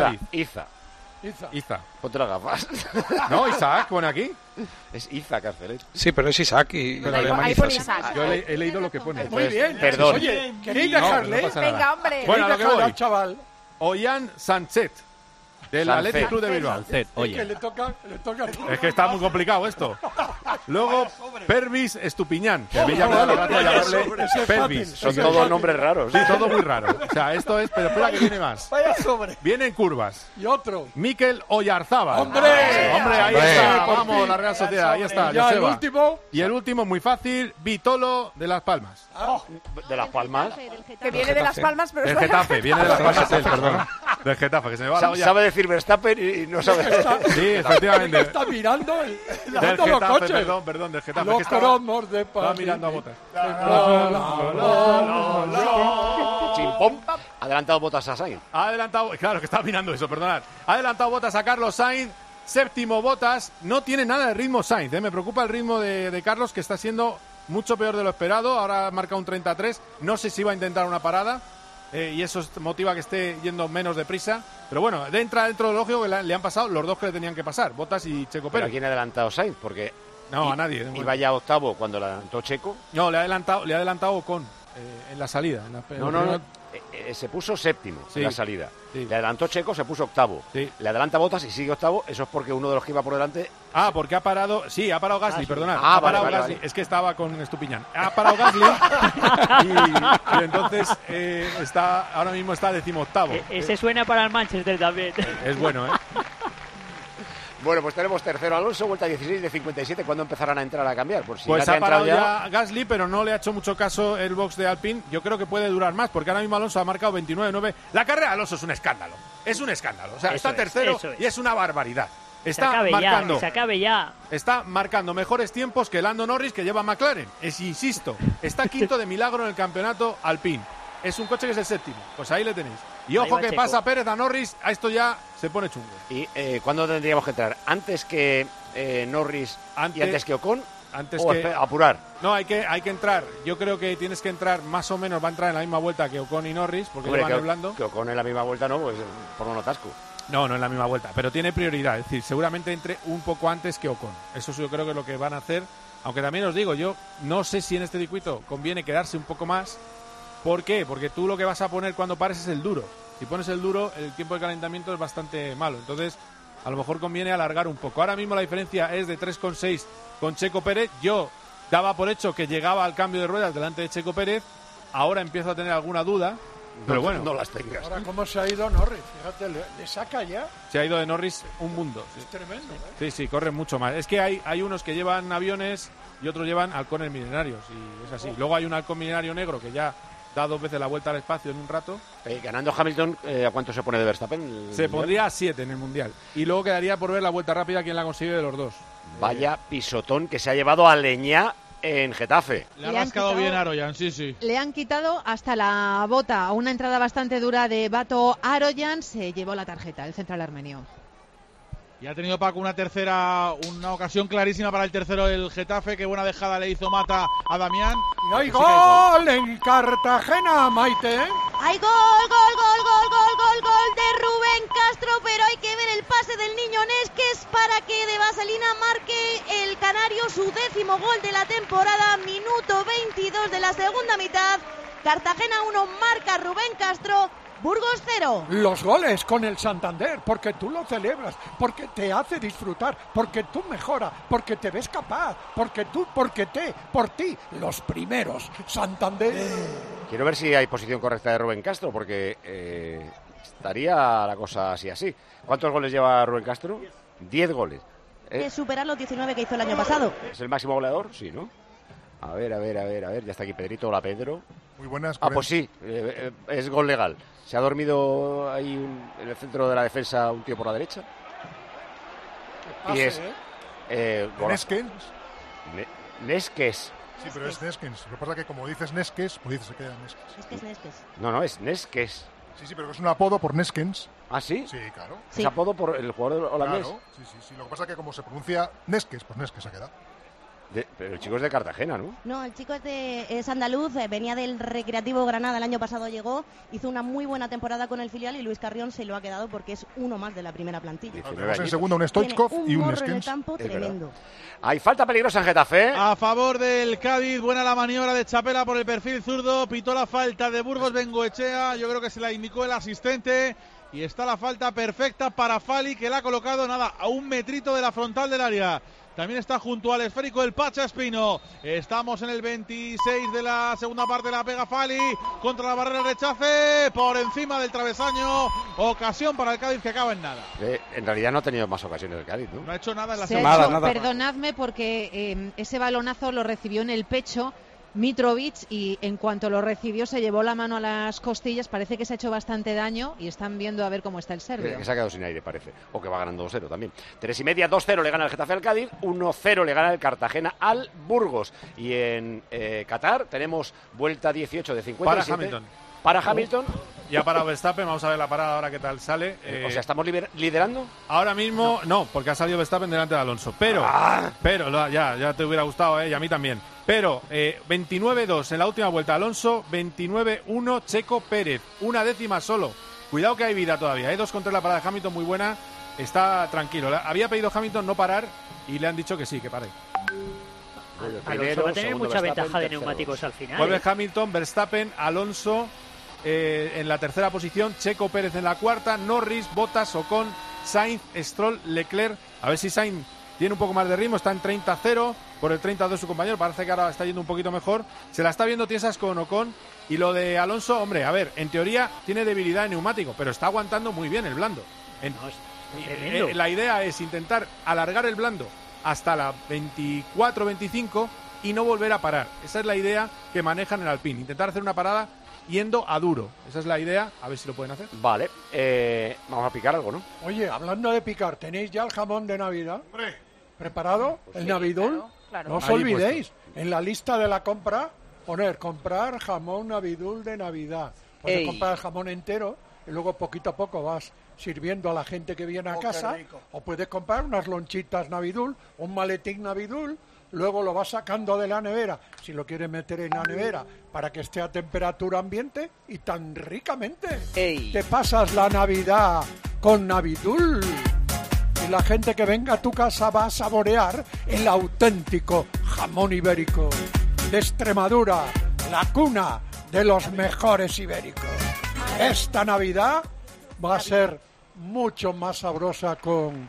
Iza. Ponte las gafas. No, Isaac, pone aquí. Es Iza Carcelén. Sí, pero es Isaac y... Pero ahí pone Isaac. Yo he leído lo que pone. Muy bien. Perdón. Oye, ¿queréis dejarle? No pasa nada. Venga, hombre. Bueno, a lo que voy. al chaval. Ollán Sánchez, del Athletic Club de Bilbao. Es que le toca Es que está muy complicado esto. Luego, Pervis Estupiñán, que a mí ya me da la gracia llamarle Pervis. Son todos nombres raros. Sí, todo muy raro. O sea, esto es... Pero espera que viene más. Vaya sobre. Vienen curvas. Y otro. Mikel Oyarzábal. ¡Hombre! Ahí está. Vamos, la Real Sociedad. Ahí está, Ya, el Joseba. último. Y el último, muy fácil, Vitolo de Las Palmas. De Las Palmas. Que viene de Las Palmas, pero Del es Getafe, viene de Las Palmas, perdón. Del Getafe, que se me va la olla. Sabe decir Verstappen y no sabe... Sí, efectivamente. Está mirando Del lavando los Getafe, coches. perdón, del Getafe. Los que cromos de estaba París. mirando a Botas. Chimpón. Adelantado Botas a Sainz. Ha adelantado, claro que estaba mirando eso, perdonad. Ha adelantado Botas a Carlos Sainz. Séptimo Botas. No tiene nada de ritmo Sainz. Me preocupa el ritmo de Carlos, que está siendo mucho peor de lo esperado. Ahora marca un 33. No sé si va a intentar una parada. Y eso motiva que esté yendo menos deprisa. Pero bueno, entra dentro de lo lógico que le han pasado los dos que le tenían que pasar, Bottas y Checo ¿Pero Pérez. a quién ha adelantado Sainz? Porque... No, a nadie. Iba ya octavo cuando le adelantó Checo. No, le ha adelantado Ocon en la salida. No. Se puso séptimo en la salida. Sí. Le adelantó Checo, se puso octavo. Sí. Le adelanta Bottas y sigue octavo. Eso es porque uno de los que iba por delante... Porque ha parado... Sí, ha parado Gasly, perdonad. Ah, ha parado vale, Gasly. vale. Es que estaba con Estupiñán. Ha parado Gasly y entonces ahora mismo está 18º. Ese suena para el Manchester también. Es bueno, ¿eh? Bueno, pues tenemos tercero Alonso, vuelta 16 de 57. ¿Cuándo empezarán a entrar a cambiar? Por si Pues ya ha parado ya Gasly, pero no le ha hecho mucho caso el box de Alpine. Yo creo que puede durar más, porque ahora mismo Alonso ha marcado 29-9. La carrera de Alonso es un escándalo. Es un escándalo. O sea, está tercero y es una barbaridad. Está marcando. Se acabe ya. Está marcando mejores tiempos que Lando Norris, que lleva McLaren. Insisto, está quinto de milagro en el campeonato Alpine. Es un coche que es el séptimo. Pues ahí le tenéis. Y ojo que Checo. pasa Pérez a Norris, a esto ya se pone chungo. ¿Y cuándo tendríamos que entrar? ¿Antes que Norris y antes que Ocon? Apurar. No, hay que entrar. Yo creo que tienes que entrar más o menos, va a entrar en la misma vuelta que Ocon y Norris, porque van hablando. Que Ocon en la misma vuelta no, pues por un atasco. No en la misma vuelta, pero tiene prioridad. Es decir, seguramente entre un poco antes que Ocon. Eso yo creo que es lo que van a hacer. Aunque también os digo, yo no sé si en este circuito conviene quedarse un poco más. ¿Por qué? Porque tú lo que vas a poner cuando pares es el duro. Si pones el duro, el tiempo de calentamiento es bastante malo. Entonces, a lo mejor conviene alargar un poco. Ahora mismo la diferencia es de 3,6 con Checo Pérez. Yo daba por hecho que llegaba al cambio de ruedas delante de Checo Pérez. Ahora empiezo a tener alguna duda. Pero bueno, no las tengas. Ahora, ¿cómo se ha ido Norris? Fíjate, le saca ya. Se ha ido de Norris un mundo. Es tremendo. Sí, corren mucho más. Es que hay unos que llevan aviones y otros llevan halcones milenarios. Y es así. Luego hay un halcón milenario negro que ya da 2 veces la vuelta al espacio en un rato. Ganando Hamilton, ¿a cuánto se pone de Verstappen? Se pondría a 7 en el Mundial. Y luego quedaría por ver la vuelta rápida quién la consigue de los dos. Vaya pisotón que se ha llevado a Leñá en Getafe. Le ha rascado bien a Aroyan, sí. Le han quitado hasta la bota. Una entrada bastante dura de Bato Aroyan. Se llevó la tarjeta, el central armenio. Y ha tenido Paco una ocasión clarísima para el tercero del Getafe. Qué buena dejada le hizo Mata a Damián. Y hay gol en Cartagena, Maite. Hay gol de Rubén Castro, pero hay que ver el pase del niño Nesques para que de Vaselina marque el canario su 10º gol de la temporada. Minuto 22 de la segunda mitad. Cartagena 1, marca Rubén Castro. Burgos 0. Los goles con el Santander, porque tú lo celebras, porque te hace disfrutar, porque tú mejoras, porque te ves capaz, por ti, los primeros. Santander. Quiero ver si hay posición correcta de Rubén Castro, porque estaría la cosa así. ¿Cuántos goles lleva Rubén Castro? 10 goles. De superar los 19 que hizo el año pasado. ¿Es el máximo goleador? Sí, ¿no? A ver, ya está aquí Pedrito. Hola, Pedro. Muy buenas. Pues sí, es gol legal. Se ha dormido ahí en el centro de la defensa un tío por la derecha. Pase, y es Neskens. Neskes. Sí, pero es Neskens. Lo que pasa es que como dices Neskes, pues dices se queda Neskes. Neskes. No, es Neskes. Sí, pero es un apodo por Neskens. ¿Ah, sí? Sí, claro. ¿Es apodo por el jugador holandés? Claro, sí. Lo que pasa es que como se pronuncia Neskes, pues Neskes se ha quedado. Pero el chico es de Cartagena, ¿no? No, el chico es andaluz, venía del Recreativo Granada, el año pasado llegó, hizo una muy buena temporada con el filial y Luis Carrión se lo ha quedado porque es uno más de la primera plantilla. Tenemos en segunda un Stoichkov y un morro en el Skens. campo tremendo. Hay falta peligrosa en Getafe. A favor del Cádiz, buena la maniobra de Chapela por el perfil zurdo, pitó la falta de Burgos Bengoechea, yo creo que se la indicó el asistente y está la falta perfecta para Fali, que la ha colocado a un metrito de la frontal del área. También está junto al esférico el Pacha Espino. Estamos en el 26 de la segunda parte, la pega Fali contra la barrera, rechace por encima del travesaño. Ocasión para el Cádiz que acaba en nada. En realidad no ha tenido más ocasiones el Cádiz, ¿no? No ha hecho nada en la segunda. segunda. Nada. Perdonadme porque ese balonazo lo recibió en el pecho Mitrovic y en cuanto lo recibió se llevó la mano a las costillas. Parece que se ha hecho bastante daño y están viendo a ver cómo está el serbio. Que se ha quedado sin aire, parece. O que va ganando 2-0 también. 3:30, 2-0 le gana el Getafe al Cádiz, 1-0 le gana el Cartagena al Burgos. Y en Qatar tenemos vuelta 18 de 57. Para Hamilton. Ya ha parado Verstappen, vamos a ver la parada ahora qué tal sale. O sea, ¿estamos liderando? Ahora mismo no, porque ha salido Verstappen delante de Alonso. Pero ya te hubiera gustado, y a mí también. Pero 29-2 en la última vuelta Alonso, 29-1 Checo Pérez. Una décima solo. Cuidado que hay vida todavía. Hay 2 contra la parada de Hamilton muy buena. Está tranquilo. Había pedido Hamilton no parar y le han dicho que sí, que pare. Alonso va a tener mucha ventaja de neumáticos al final. Vuelve Hamilton, Verstappen, Alonso en la tercera posición, Checo Pérez en la cuarta, Norris, Bottas, Ocon, Sainz, Stroll, Leclerc. A ver si Sainz tiene un poco más de ritmo, está en 30-0 por el 30-2 su compañero, parece que ahora está yendo un poquito mejor. Se la está viendo tiesas con Ocon. Y lo de Alonso, hombre, a ver, en teoría tiene debilidad en neumático, pero está aguantando muy bien el blando. La idea es intentar alargar el blando hasta la 24-25 y no volver a parar. Esa es la idea que manejan en Alpine, intentar hacer una parada yendo a duro. Esa es la idea, a ver si lo pueden hacer. Vale, vamos a picar algo, ¿no? Oye, hablando de picar, ¿tenéis ya el jamón de Navidad? ¡Hombre! ¿Preparado? Pues ¿El sí, Navidul? claro. No os olvidéis, en la lista de la compra, poner comprar jamón Navidul de Navidad. Puedes comprar el jamón entero y luego poquito a poco vas sirviendo a la gente que viene a casa. O puedes comprar unas lonchitas Navidul, un maletín Navidul, luego lo vas sacando de la nevera, si lo quieres meter en la nevera, para que esté a temperatura ambiente y tan ricamente. Te pasas la Navidad con Navidul. Y la gente que venga a tu casa va a saborear el auténtico jamón ibérico de Extremadura, la cuna de los mejores ibéricos. Esta Navidad va a ser mucho más sabrosa con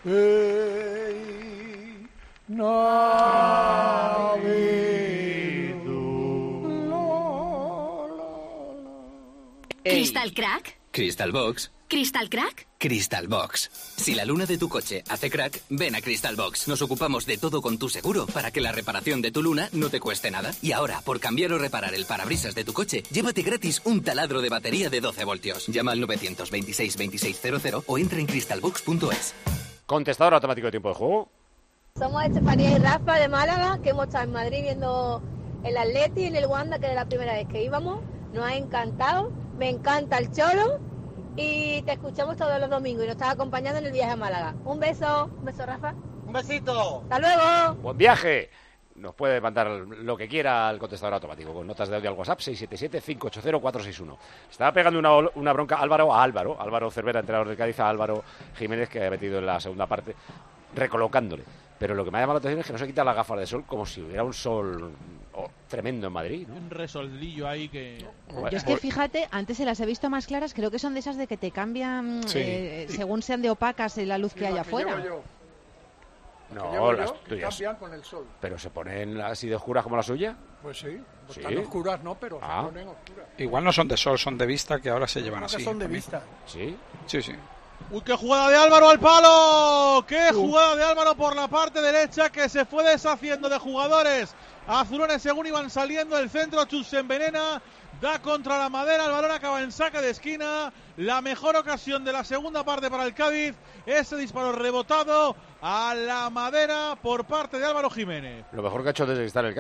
¿Crystal Crack? Crystal Box. ¿Crystal Crack? Crystal Box. Si la luna de tu coche hace crack, ven a Crystal Box. Nos ocupamos de todo con tu seguro para que la reparación de tu luna no te cueste nada. Y ahora, por cambiar o reparar el parabrisas de tu coche, llévate gratis un taladro de batería de 12 voltios. Llama al 926 2600 o entra en crystalbox.es. Contestador automático de tiempo de juego. Somos Estefanía y Rafa de Málaga, que hemos estado en Madrid viendo el Atleti y en el Wanda, que era la primera vez que íbamos. Nos ha encantado, me encanta el Cholo y te escuchamos todos los domingos y nos estás acompañando en el viaje a Málaga. Un beso Rafa. Un besito. Hasta luego. Buen viaje. Nos puede mandar lo que quiera al contestador automático con notas de audio al WhatsApp 677-580-461. Estaba pegando una bronca Álvaro Cervera, entrenador del Cádiz, a Álvaro Jiménez, que ha metido en la segunda parte recolocándole. Pero lo que me ha llamado la atención es que no se quita las gafas de sol como si hubiera un sol tremendo en Madrid, ¿no? Un resoldillo ahí que... Yo es que fíjate, antes se las he visto más claras, creo que son de esas de que te cambian según sean de opacas la luz que hay afuera. No, las tuyas cambian con el sol. ¿Pero se ponen así de oscuras como la suya? Pues sí, tan oscuras no, pero se ponen oscuras. Igual no son de sol, son de vista, que ahora se llevan así. Son de vista. ¿Sí? Sí, sí. ¡Uy, qué jugada de Álvaro al palo! ¡Qué jugada de Álvaro por la parte derecha, que se fue deshaciendo de jugadores azulones según iban saliendo el centro! Chus se envenena, da contra la madera, el balón acaba en saque de esquina. La mejor ocasión de la segunda parte para el Cádiz, ese disparo rebotado a la madera por parte de Álvaro Jiménez. Lo mejor que ha hecho desde que está en el Cádiz. Es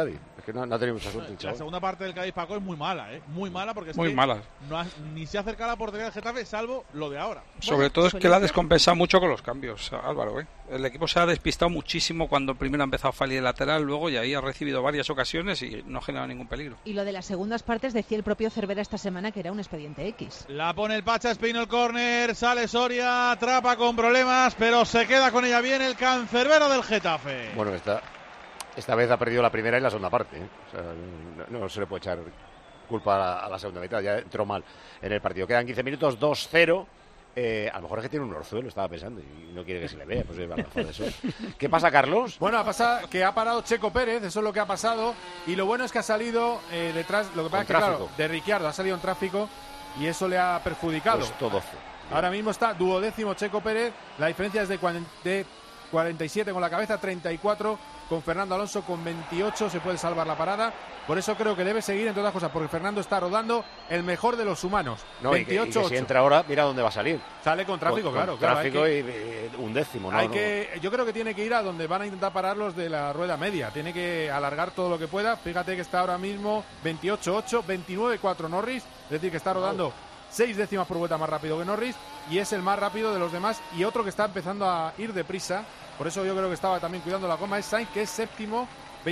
que no ha tenido mucha suerte el La chaval. segunda parte del Cádiz, Paco, es muy mala, muy mala, porque es Muy que mala. ni se acerca a la portería del Getafe, salvo lo de ahora. Sobre todo es que la ha descompensado mucho con los cambios, Álvaro. El equipo se ha despistado muchísimo cuando primero ha empezado Fali de lateral, luego y ahí ha recibido varias ocasiones y no ha generado ningún peligro. Y lo de las segundas partes decía el propio Cervera esta semana que era un expediente X. La pone el Pacha Espino el córner, sale Soria, atrapa con problemas, pero se queda con ella bien el cancerbero del Getafe. Bueno, esta vez ha perdido la primera y la segunda parte. O sea, no se le puede echar culpa a la segunda mitad, ya entró mal en el partido. Quedan 15 minutos, 2-0. A lo mejor es que tiene un orzuelo, estaba pensando, y no quiere que se le vea. Pues a lo mejor eso. ¿Qué pasa, Carlos? Bueno, pasa que ha parado Checo Pérez, eso es lo que ha pasado. Y lo bueno es que ha salido detrás, lo que pasa es que, claro, de Ricciardo ha salido en tráfico y eso le ha perjudicado. Pues todo. Ahora mismo está 12º Checo Pérez, la diferencia es de 47 con la cabeza, 34 con Fernando Alonso, con 28 se puede salvar la parada. Por eso creo que debe seguir, entre otras cosas, porque Fernando está rodando el mejor de los humanos. No, 28 y que si entra ahora, mira dónde va a salir. Sale con tráfico, claro. Tráfico y un décimo. Yo creo que tiene que ir a donde van a intentar parar los de la rueda media. Tiene que alargar todo lo que pueda. Fíjate que está ahora mismo 28-8, 29-4 Norris. Es decir, que está rodando 6 décimas por vuelta más rápido que Norris y es el más rápido de los demás. Y otro que está empezando a ir deprisa, por eso yo creo que estaba también cuidando la goma, es Sainz, que es séptimo,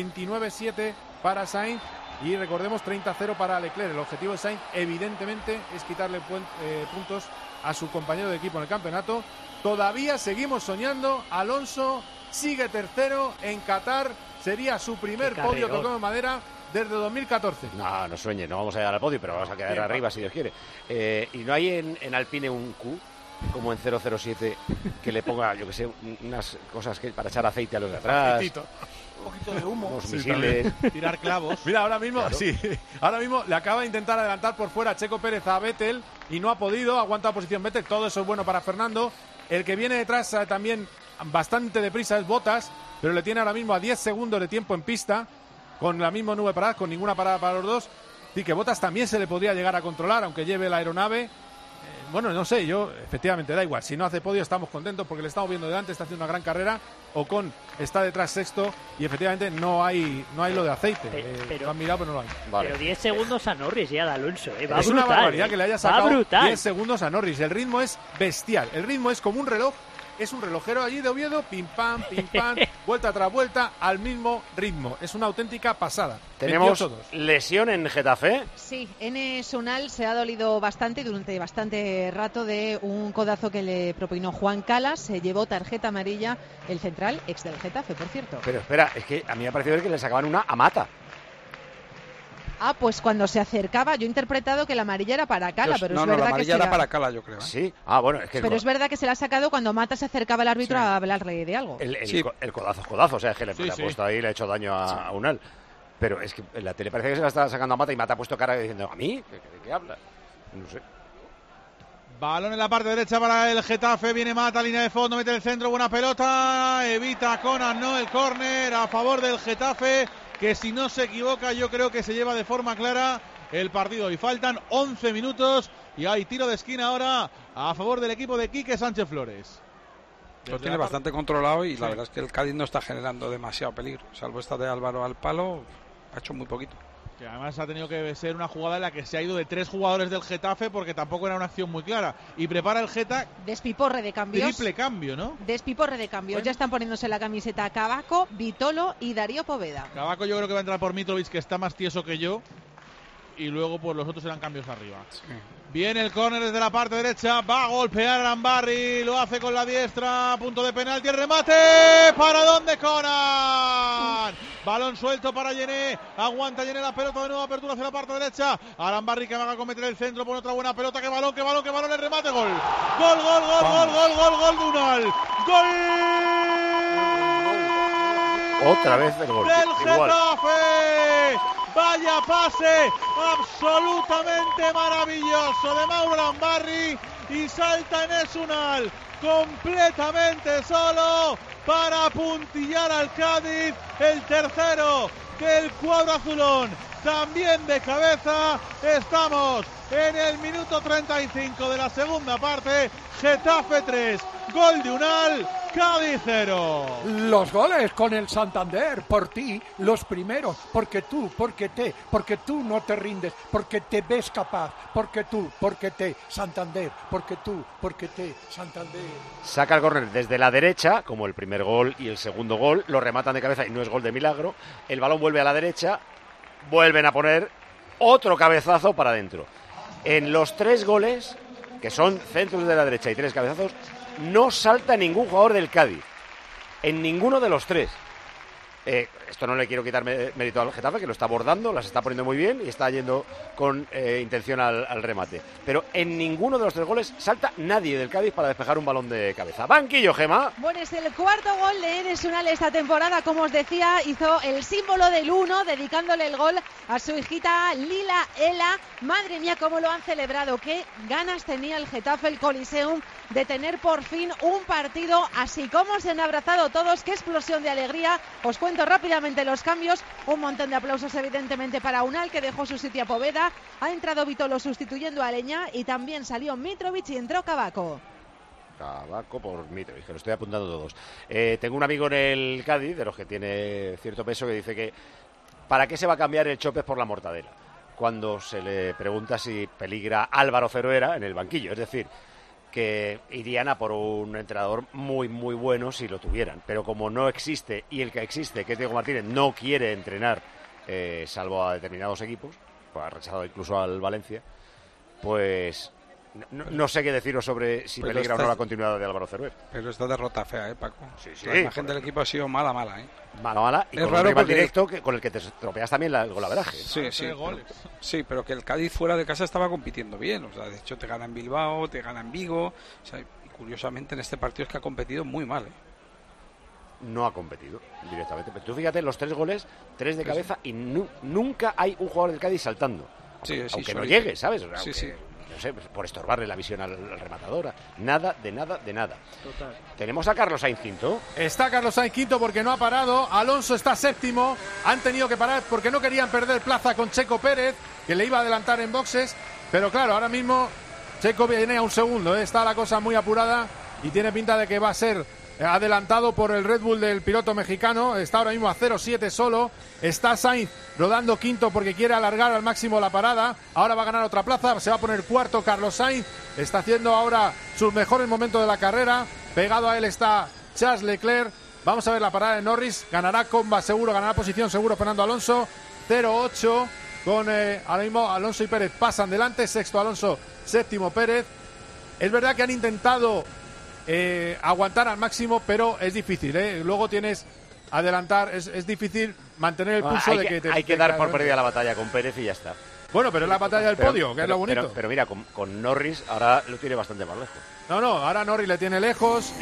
29-7 para Sainz y recordemos 30-0 para Leclerc. El objetivo de Sainz evidentemente es quitarle puntos a su compañero de equipo en el campeonato. Todavía seguimos soñando, Alonso sigue tercero en Qatar, sería su primer podio tocando madera desde 2014. No sueñe, no vamos a llegar al podio, pero vamos a quedar arriba si Dios quiere. ¿Y no hay en Alpine un Q, como en 007, que le ponga, yo que sé, unas cosas para echar aceite a los de atrás? Un poquito de humo. Unos misiles. Tirar clavos. Mira, ahora mismo, claro. sí. Ahora mismo le acaba de intentar adelantar por fuera Checo Pérez a Vettel y no ha podido, aguanta la posición Vettel. Todo eso es bueno para Fernando. El que viene detrás también bastante deprisa es Bottas, pero le tiene ahora mismo a 10 segundos de tiempo en pista, con la misma nube parada, con ninguna parada para los dos. Así que Bottas también se le podría llegar a controlar, aunque lleve la aeronave. Bueno, no sé, efectivamente, da igual. Si no hace podio estamos contentos porque le estamos viendo delante, está haciendo una gran carrera. Ocon está detrás sexto y efectivamente no hay lo de aceite. Lo han mirado, pero no lo hay. Vale. Pero 10 segundos a Norris ya de Alonso. Va es brutal, una barbaridad que le haya sacado 10 10 segundos a Norris. El ritmo es bestial. El ritmo es como un reloj. Es un relojero allí de Oviedo, pim pam, vuelta tras vuelta, al mismo ritmo. Es una auténtica pasada. ¿Tenemos 28-2. lesión en Getafe? Sí, Enes Unal se ha dolido bastante durante bastante rato de un codazo que le propinó Juan Calas. Se llevó tarjeta amarilla el central, ex del Getafe, por cierto. Pero espera, es que a mí me ha parecido ver que le sacaban una a Mata. Ah, pues cuando se acercaba, yo he interpretado que la amarilla era para Cala, pero es verdad la amarilla que era para Cala, yo creo. Sí, bueno, es que... Pero es verdad que se la ha sacado cuando Mata se acercaba al árbitro a hablarle de algo. El codazo es codazo, o sea, es que le ha puesto ahí, le ha hecho daño a Unal. Pero es que en la tele parece que se la está sacando a Mata y Mata ha puesto cara diciendo, ¿a mí? ¿De qué habla? No sé. Balón en la parte derecha para el Getafe, viene Mata, línea de fondo, mete el centro, buena pelota, evita Conan, no, el córner a favor del Getafe, que si no se equivoca yo creo que se lleva de forma clara el partido. Y faltan 11 minutos y hay tiro de esquina ahora a favor del equipo de Quique Sánchez Flores. Lo tiene bastante controlado y la verdad es que el Cádiz no está generando demasiado peligro, salvo esta de Álvaro al palo, ha hecho muy poquito. Que además ha tenido que ser una jugada en la que se ha ido de 3 jugadores del Getafe porque tampoco era una acción muy clara. Y prepara el Geta. Despiporre de cambios. Triple cambio, ¿no? Despiporre de cambios. Bueno. Ya están poniéndose la camiseta Cavaco, Vitolo y Darío Poveda. Cavaco yo creo que va a entrar por Mitrovic, que está más tieso que yo. Y luego pues los otros serán cambios arriba. Sí. Viene el córner desde la parte derecha, va a golpear a Arambarri, lo hace con la diestra, punto de penalti, el remate, ¿para dónde Conan? Balón suelto para Yené, aguanta Yené la pelota, de nueva apertura hacia la parte derecha, Arambarri que va a cometer el centro, pone otra buena pelota, que balón, el remate, gol de Unal, gol otra vez el gol del Getafe. Vaya pase absolutamente maravilloso de Mauro Arambarri y salta Enes Unal completamente solo para apuntillar al Cádiz, el tercero del cuadro azulón, también de cabeza. Estamos en el minuto 35 de la segunda parte, Getafe 3, Gol de Unal, Cádiz 0. Los goles con el Santander, por ti, los primeros, porque tú no te rindes, porque te ves capaz, porque te, Santander, porque te, Santander. Saca el córner desde la derecha, como el primer gol y el segundo gol, lo rematan de cabeza y no es gol de milagro, el balón vuelve a la derecha, vuelven a poner otro cabezazo para adentro. En los 3 goles, que son centros de la derecha y 3 cabezazos, no salta ningún jugador del Cádiz. En ninguno de los 3. Esto no le quiero quitar mérito al Getafe, que lo está abordando, las está poniendo muy bien y está yendo con intención al remate. Pero en ninguno de los 3 goles salta nadie del Cádiz para despejar un balón de cabeza. Banquillo, Gema. Bueno, es el 4º gol de Enes Unal esta temporada. Como os decía, hizo el símbolo del 1, dedicándole el gol a su hijita Lila Ela. Madre mía, cómo lo han celebrado. Qué ganas tenía el Getafe, el Coliseum, de tener por fin un partido así. Como se han abrazado todos, qué explosión de alegría. Os cuento rápidamente los cambios. Un montón de aplausos evidentemente para Unal, que dejó su sitio a Poveda. Ha entrado Vitolo sustituyendo a Aleñá y también salió Mitrovic y entró Cavaco. Cavaco por Mitrovic, que lo estoy apuntando todos. Tengo un amigo en el Cádiz, de los que tiene cierto peso, que dice que ¿para qué se va a cambiar el Chopes por la mortadela? Cuando se le pregunta si peligra Álvaro Ceruera en el banquillo, es decir, que irían a por un entrenador muy, muy bueno si lo tuvieran. Pero como no existe, y el que existe, que es Diego Martínez, no quiere entrenar, salvo a determinados equipos, pues ha rechazado incluso al Valencia, pues no sé qué deciros sobre si peligra o no la continuidad de Álvaro Ceruera. Pero esta derrota fea, Paco. Sí. La imagen del equipo ha sido mala, Mala, y es con raro un rival porque... directo con el que te estropeas también el golaveraje. Sí, pero que el Cádiz fuera de casa estaba compitiendo bien. O sea, de hecho te gana en Bilbao, te gana en Vigo. O sea, y curiosamente en este partido es que ha competido muy mal. No ha competido directamente. Pero tú fíjate, los 3 goles, 3 de cabeza y nunca hay un jugador del Cádiz saltando. Aunque no llegue, ¿sabes? O sea, no sé, por estorbarle la visión al rematador. Nada. Total. Tenemos a Carlos Sainz quinto. Está Carlos Sainz quinto porque no ha parado. Alonso está séptimo. Han tenido que parar porque no querían perder plaza con Checo Pérez, que le iba a adelantar en boxes. Pero claro, ahora mismo Checo viene a un segundo. Está la cosa muy apurada y tiene pinta de que va a ser adelantado por el Red Bull del piloto mexicano. Está ahora mismo a 0,7 solo. Está Sainz rodando quinto porque quiere alargar al máximo la parada. Ahora va a ganar otra plaza. Se va a poner cuarto Carlos Sainz. Está haciendo ahora sus mejores momentos de la carrera. Pegado a él está Charles Leclerc. Vamos a ver la parada de Norris. Ganará comba seguro, ganará posición seguro Fernando Alonso. 0,8 con ahora mismo Alonso y Pérez pasan delante. Sexto Alonso, séptimo Pérez. Es verdad que han intentado aguantar al máximo, pero es difícil, luego tienes adelantar, es difícil mantener el pulso hay que dar por perdida la batalla con Pérez y ya está. Bueno, pero es la batalla del podio, que es lo bonito. Pero mira, con Norris ahora lo tiene bastante más lejos. No, ahora Norris le tiene lejos.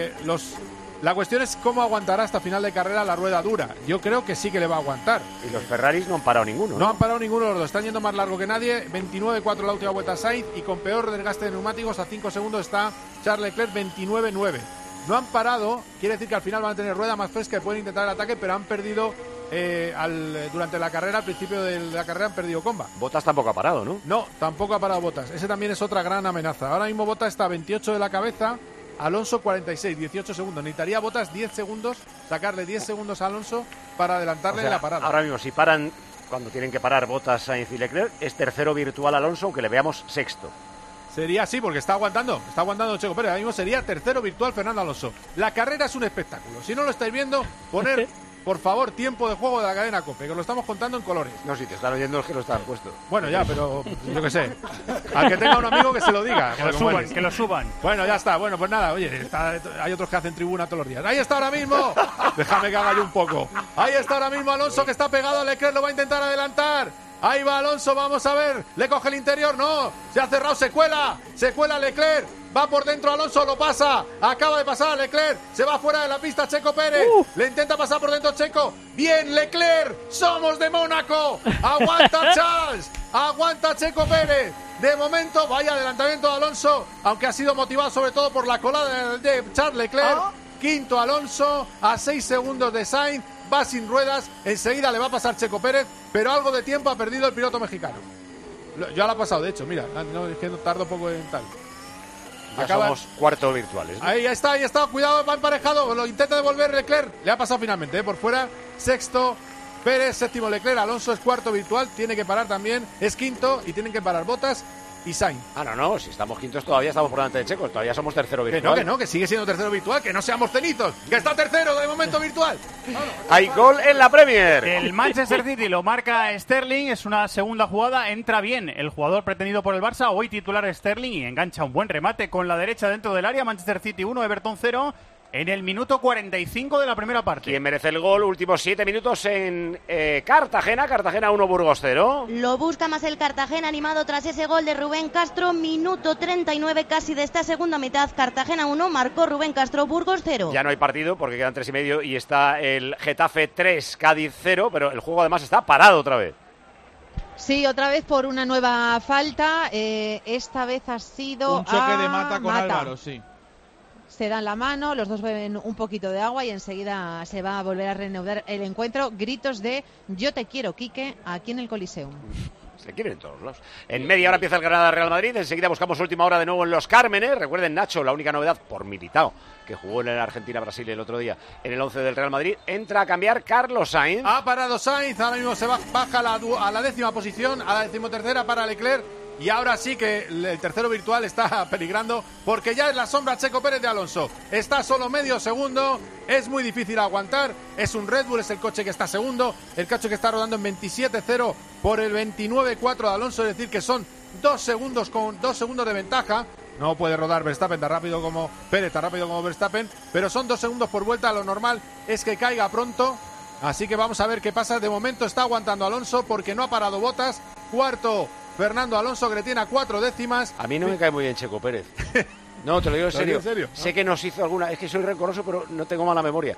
La cuestión es cómo aguantará hasta final de carrera la rueda dura. Yo creo que sí que le va a aguantar. Y los Ferraris no han parado ninguno. No han parado ninguno los dos. Están yendo más largo que nadie. 29-4 la última vuelta Sainz. Y con peor desgaste de neumáticos, a 5 segundos está Charles Leclerc, 29-9. No han parado. Quiere decir que al final van a tener rueda más fresca y pueden intentar el ataque, pero han perdido durante la carrera, al principio de la carrera han perdido comba. Bottas tampoco ha parado, ¿no? No, tampoco ha parado Bottas. Ese también es otra gran amenaza. Ahora mismo Bottas está a 28 de la cabeza. Alonso 46, 18 segundos. Necesitaría Bottas 10 segundos, sacarle 10 segundos a Alonso para adelantarle en la parada. Ahora mismo, si paran cuando tienen que parar Bottas, Sainz y Leclerc, es tercero virtual Alonso, aunque le veamos sexto. Sería así, porque está aguantando Checo Pérez. Ahora mismo sería tercero virtual Fernando Alonso. La carrera es un espectáculo. Si no lo estáis viendo, poner, por favor, tiempo de juego de la cadena COPE, que lo estamos contando en colores. No, si te están oyendo es que lo están puesto. Bueno, ya, pero yo qué sé. Al que tenga un amigo que se lo diga. Que lo suban. Bueno, ya está. Bueno, pues nada, oye, hay otros que hacen tribuna todos los días. Ahí está ahora mismo. Déjame que haga yo un poco. Ahí está ahora mismo Alonso, que está pegado a Leclerc, lo va a intentar adelantar. Ahí va Alonso, vamos a ver. Le coge el interior, no. Se ha cerrado, se cuela Leclerc. Va por dentro Alonso, lo pasa. Acaba de pasar a Leclerc. Se va fuera de la pista Checo Pérez. Le intenta pasar por dentro Checo. Bien, Leclerc. Somos de Mónaco. Aguanta Charles. Aguanta Checo Pérez. De momento, vaya adelantamiento de Alonso. Aunque ha sido motivado sobre todo por la colada de Charles Leclerc. Quinto Alonso, a 6 segundos de Sainz. Va sin ruedas. Enseguida le va a pasar Checo Pérez. Pero algo de tiempo ha perdido el piloto mexicano. Ya lo ha pasado, de hecho. Mira, no, es que tardo poco en tal. Ya somos cuartos virtuales, ¿no? Ahí está, cuidado, va emparejado, lo intenta devolver Leclerc, le ha pasado finalmente, por fuera, sexto, Pérez, séptimo Leclerc, Alonso es cuarto virtual, tiene que parar también, es quinto y tienen que parar Bottas y Sainz. No, si estamos quintos todavía estamos por delante de Checo, todavía somos tercero virtual. Que no, que sigue siendo tercero virtual, que no seamos cenitos, que está tercero de momento virtual. Hay gol en la Premier. El Manchester City lo marca Sterling, es una segunda jugada, entra bien el jugador pretendido por el Barça, hoy titular Sterling, y engancha un buen remate con la derecha dentro del área. Manchester City 1, Everton 0. En el minuto 45 de la primera parte. ¿Quién merece el gol? Últimos 7 minutos en Cartagena. Cartagena 1, Burgos 0. Lo busca más el Cartagena, animado tras ese gol de Rubén Castro. Minuto 39 casi de esta segunda mitad. Cartagena 1, marcó Rubén Castro, Burgos 0. Ya no hay partido porque quedan 3 y medio y está el Getafe 3, Cádiz 0. Pero el juego además está parado otra vez. Sí, otra vez por una nueva falta. Esta vez ha sido un choque de Mata con Álvaro, sí. Se dan la mano, los dos beben un poquito de agua y enseguida se va a volver a reanudar el encuentro. Gritos de "yo te quiero, Quique", aquí en el Coliseum. Se quieren en todos lados. En media hora empieza el Granada-Real Madrid. Enseguida buscamos última hora de nuevo en Los Cármenes. Recuerden, Nacho, la única novedad por Militao, que jugó en el Argentina-Brasil el otro día en el 11 del Real Madrid. Entra a cambiar Carlos Sainz. Ha parado Sainz, ahora mismo se baja a la 10ª posición, a la 13ª para Leclerc. Y ahora sí que el tercero virtual está peligrando porque ya es la sombra Checo Pérez de Alonso. Está solo medio segundo, es muy difícil aguantar. Es un Red Bull, es el coche que está segundo, el coche que está rodando en 27.0 por el 29.4 de Alonso, es decir que son 2 segundos con 2 segundos de ventaja. No puede rodar Verstappen tan rápido como Pérez, tan rápido como Verstappen, pero son 2 segundos por vuelta. Lo normal es que caiga pronto. Así que vamos a ver qué pasa. De momento está aguantando Alonso porque no ha parado Bottas. Cuarto Fernando Alonso, que le tiene a 4 décimas. A mí no me cae muy bien Checo Pérez. No, te lo digo en serio. ¿No? Sé que nos hizo alguna, es que soy rencoroso, pero no tengo mala memoria.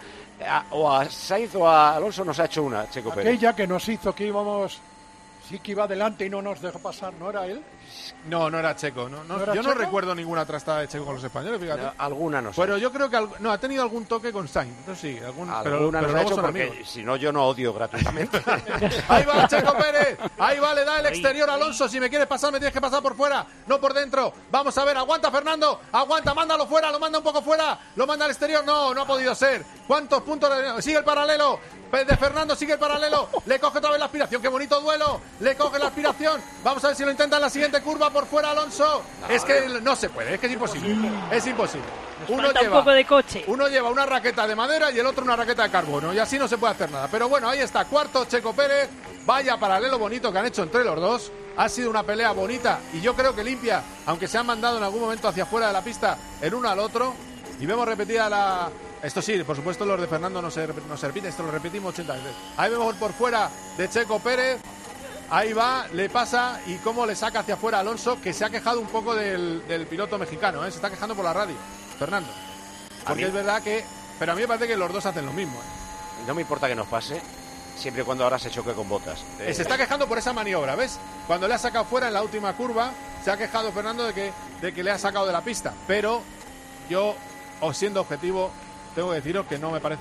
O a Sainz o a Alonso nos ha hecho una, Checo Pérez. Aquella que nos hizo que íbamos, sí que iba adelante y no nos dejó pasar, ¿no era él? No era Checo. No ¿No era yo Checo? no recuerdo ninguna trastada de Checo con los españoles, fíjate. No, alguna no sé. Pero yo creo que ha tenido algún toque con Sainz. Eso sí, alguna pero nos ha hecho son porque amigos. si no yo no odio gratuitamente. Ahí va Checo Pérez, ahí va, le da el exterior a Alonso. Si me quieres pasar, me tienes que pasar por fuera, no por dentro. Vamos a ver, aguanta Fernando, aguanta, mándalo fuera, lo manda un poco fuera, lo manda al exterior. No ha podido ser. ¿Cuántos puntos? Sigue el paralelo de Fernando, sigue el paralelo, le coge otra vez la aspiración. Qué bonito duelo, le coge la aspiración. Vamos a ver si lo intenta en la siguiente curva por fuera Alonso. Es que no se puede, es que es imposible. Es imposible. Falta un poco de coche. Uno lleva una raqueta de madera y el otro una raqueta de carbono, y así no se puede hacer nada. Pero bueno, ahí está, cuarto Checo Pérez. Vaya paralelo bonito que han hecho entre los dos. Ha sido una pelea bonita y yo creo que limpia, aunque se han mandado en algún momento hacia afuera de la pista el uno al otro. Y vemos repetida la... Esto sí, por supuesto los de Fernando no se repite, esto lo repetimos 80 veces. Ahí vemos por fuera de Checo Pérez. Ahí va, le pasa y cómo le saca hacia afuera Alonso, que se ha quejado un poco del piloto mexicano, ¿eh? Se está quejando por la radio, Fernando. Porque es verdad que... Pero a mí me parece que los dos hacen lo mismo, ¿eh? No me importa que nos pase, siempre y cuando ahora se choque con Bottas. Se está quejando por esa maniobra, ¿ves? Cuando le ha sacado fuera en la última curva, se ha quejado Fernando de que le ha sacado de la pista. Pero yo, siendo objetivo, tengo que deciros que no me parece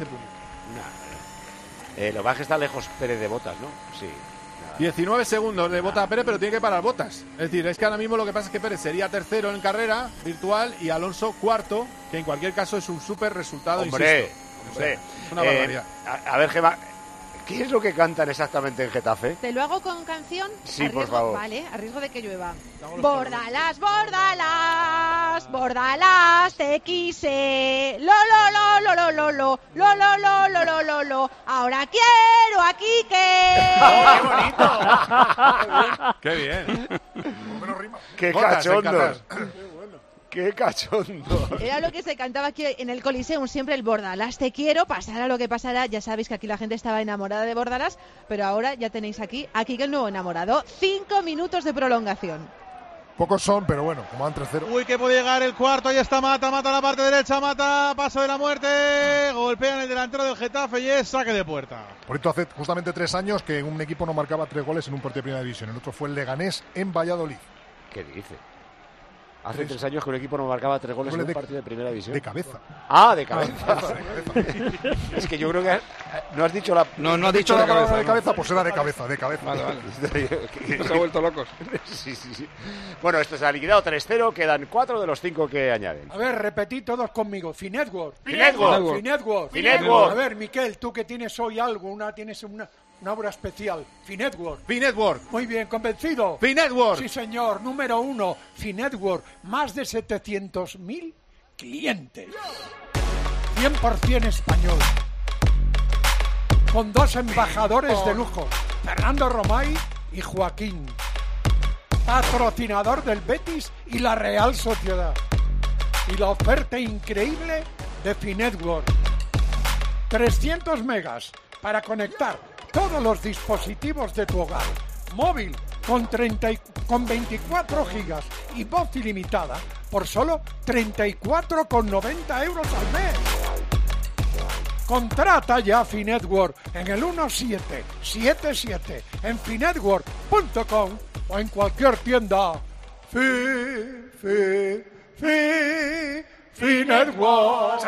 punto. Lo que está lejos Pérez de Bottas, ¿no? Sí. 19 segundos de Bottas a Pérez, pero tiene que parar Bottas. Es decir, es que ahora mismo lo que pasa es que Pérez sería tercero en carrera virtual y Alonso cuarto, que en cualquier caso es un súper resultado, Hombre, insisto. Es una barbaridad. A ver, Gemma, ¿qué es lo que cantan exactamente en Getafe? ¿Te lo hago con canción? Sí, por favor. Vale, a riesgo de que llueva. Bordalas, bordalas, bordalas, te quise. Lo, ahora quiero a Quique. ¡Qué bonito! ¡Qué bien! ¡Qué Botas cachondos! ¡Qué cachondo! Era lo que se cantaba aquí en el Coliseum, siempre el Bordalas, te quiero, pasará lo que pasará. Ya sabéis que aquí la gente estaba enamorada de Bordalas, pero ahora ya tenéis aquí que el nuevo enamorado. 5 minutos de prolongación. Pocos son, pero bueno, como van 3-0. Uy, que puede llegar el cuarto. Ahí está Mata a la parte derecha. Mata, paso de la muerte. Golpean el delantero del Getafe y es saque de puerta. Por esto hace justamente 3 años que un equipo no marcaba 3 goles en un partido de primera división. El otro fue el Leganés en Valladolid. ¿Qué dice? Hace 3 años que un equipo no marcaba 3 goles en un partido de primera división. De cabeza. Ah, de cabeza. Es que yo creo que no has dicho la... No has dicho la de palabra cabeza. de cabeza, pues era de cabeza, de cabeza. Vale. Se ha vuelto locos. Sí. Bueno, esto se ha liquidado 3-0, quedan 4 de los 5 que añaden. A ver, repetid todos conmigo. Finetwork. Finetwork. A ver, Miquel, tú que tienes hoy algo, tienes una obra especial. Finetwork. Muy bien, ¿convencido? Finetwork. Sí, señor. Número 1, Finetwork. Más de 700.000 clientes. 100% español. Con 2 embajadores de lujo. Fernando Romay y Joaquín. Patrocinador del Betis y la Real Sociedad. Y la oferta increíble de Finetwork. 300 megas para conectar todos los dispositivos de tu hogar. Móvil con 24 gigas y voz ilimitada por solo 34,90 euros al mes. Contrata ya Finetwork en el 1777 en finetwork.com o en cualquier tienda. Finetwork.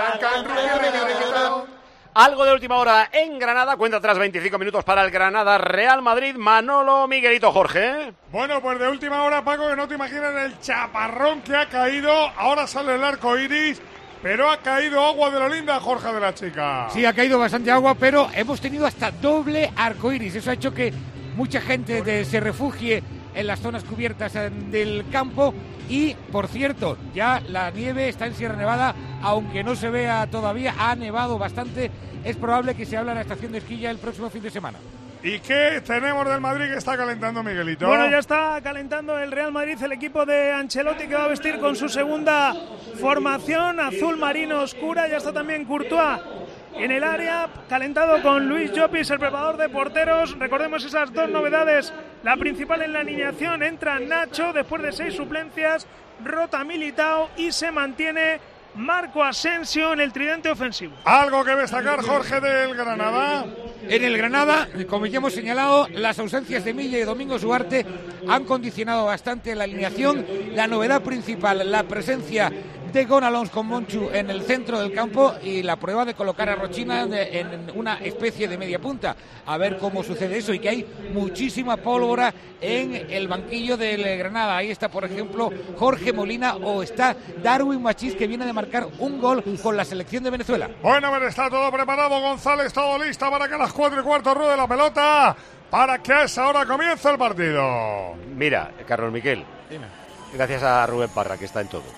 Algo de última hora en Granada, cuenta tras 25 minutos para el Granada Real Madrid. Manolo, Miguelito, Jorge. Bueno, pues de última hora, Paco, que no te imaginas el chaparrón que ha caído. Ahora sale el arco iris, pero ha caído agua de la linda, Jorge de la Chica. Sí, ha caído bastante agua, pero hemos tenido hasta doble arco iris. Eso ha hecho que mucha gente se refugie en las zonas cubiertas del campo. Y, por cierto, ya la nieve está en Sierra Nevada, aunque no se vea todavía, ha nevado bastante. Es probable que se abra la estación de esquí ya el próximo fin de semana. ¿Y qué tenemos del Madrid que está calentando, Miguelito? Bueno, ya está calentando el Real Madrid, el equipo de Ancelotti, que va a vestir con su segunda formación, azul marino oscura. Ya está también Courtois en el área, calentado con Luis Llopis, el preparador de porteros. Recordemos esas 2 novedades. La principal en la alineación: entra Nacho después de 6 suplencias, rota Militao y se mantiene Marco Asensio en el tridente ofensivo. ¿Algo que destacar, Jorge, del Granada? En el Granada, como ya hemos señalado, las ausencias de Milla y Domingos Duarte han condicionado bastante la alineación. La novedad principal, la presencia de Gonalons con Monchu en el centro del campo y la prueba de colocar a Rochina en una especie de media punta. A ver cómo sucede eso, y que hay muchísima pólvora en el banquillo del Granada. Ahí está, por ejemplo, Jorge Molina, o está Darwin Machís, que viene de marcar un gol con la selección de Venezuela. Bueno, a ver, está todo preparado, González, todo listo para que a las 4:15 ruede la pelota, para que a esa hora comience el partido. Mira, Carlos Miquel, gracias a Rubén Parra, que está en todo.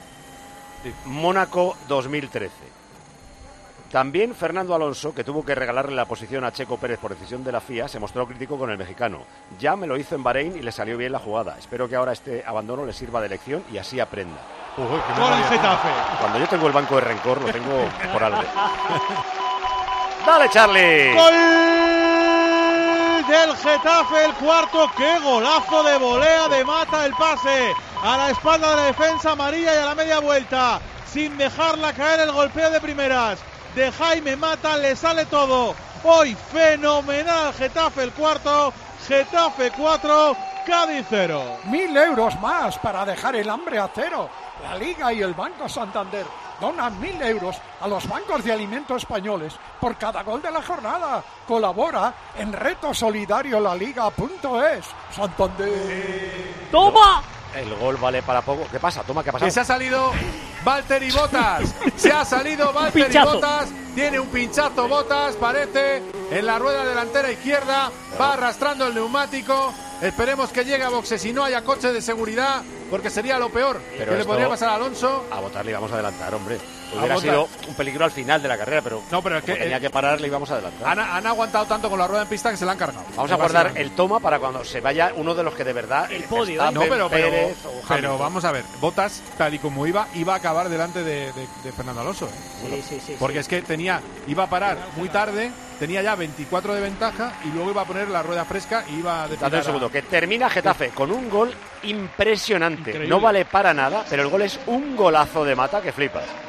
Mónaco 2013. También Fernando Alonso, que tuvo que regalarle la posición a Checo Pérez por decisión de la FIA, se mostró crítico con el mexicano. Ya me lo hizo en Bahrein y le salió bien la jugada. Espero que ahora este abandono le sirva de lección y así aprenda. Con el Getafe. Cuando yo tengo el banco de rencor, lo tengo por algo. ¡Dale, Charlie! ¡Gol del Getafe, el cuarto! ¡Qué golazo de volea de Mata! El pase a la espalda de la defensa amarilla y a la media vuelta, sin dejarla caer, el golpeo de primeras de Jaime Mata. Le sale todo hoy fenomenal. Getafe el cuarto, Getafe 4, Cádiz 0. 1.000 euros más para dejar el hambre a cero. La Liga y el Banco Santander donan 1.000 euros a los bancos de alimentos españoles por cada gol de la jornada. Colabora en retosolidarioLaliga.es. Santander. ¡Toma! El gol vale para poco. ¿Qué pasa? Toma, ¿qué ha pasado? Que se ha salido Valtteri Bottas. Se ha salido Valtteri Bottas. Tiene un pinchazo Bottas, parece, en la rueda delantera izquierda. Va arrastrando el neumático. Esperemos que llegue a boxes y no haya coche de seguridad, porque sería lo peor que le podría pasar a Alonso. A Bottas le íbamos a adelantar, hombre. Hubiera sido un peligro al final de la carrera, pero, no, pero es que tenía que parar, le íbamos a adelantar. Han aguantado tanto con la rueda en pista que se la han cargado. Vamos a guardar el toma para cuando se vaya uno de los que de verdad... El podio, no, Pérez, pero vamos a ver, Bottas, tal y como iba a acabar delante de Fernando Alonso. Sí. Porque es que iba a parar muy tarde, tenía ya 24 de ventaja y luego iba a poner la rueda fresca y iba a Date un segundo, que termina Getafe con un gol impresionante. Increíble. No vale para nada, pero el gol es un golazo de Mata que flipas.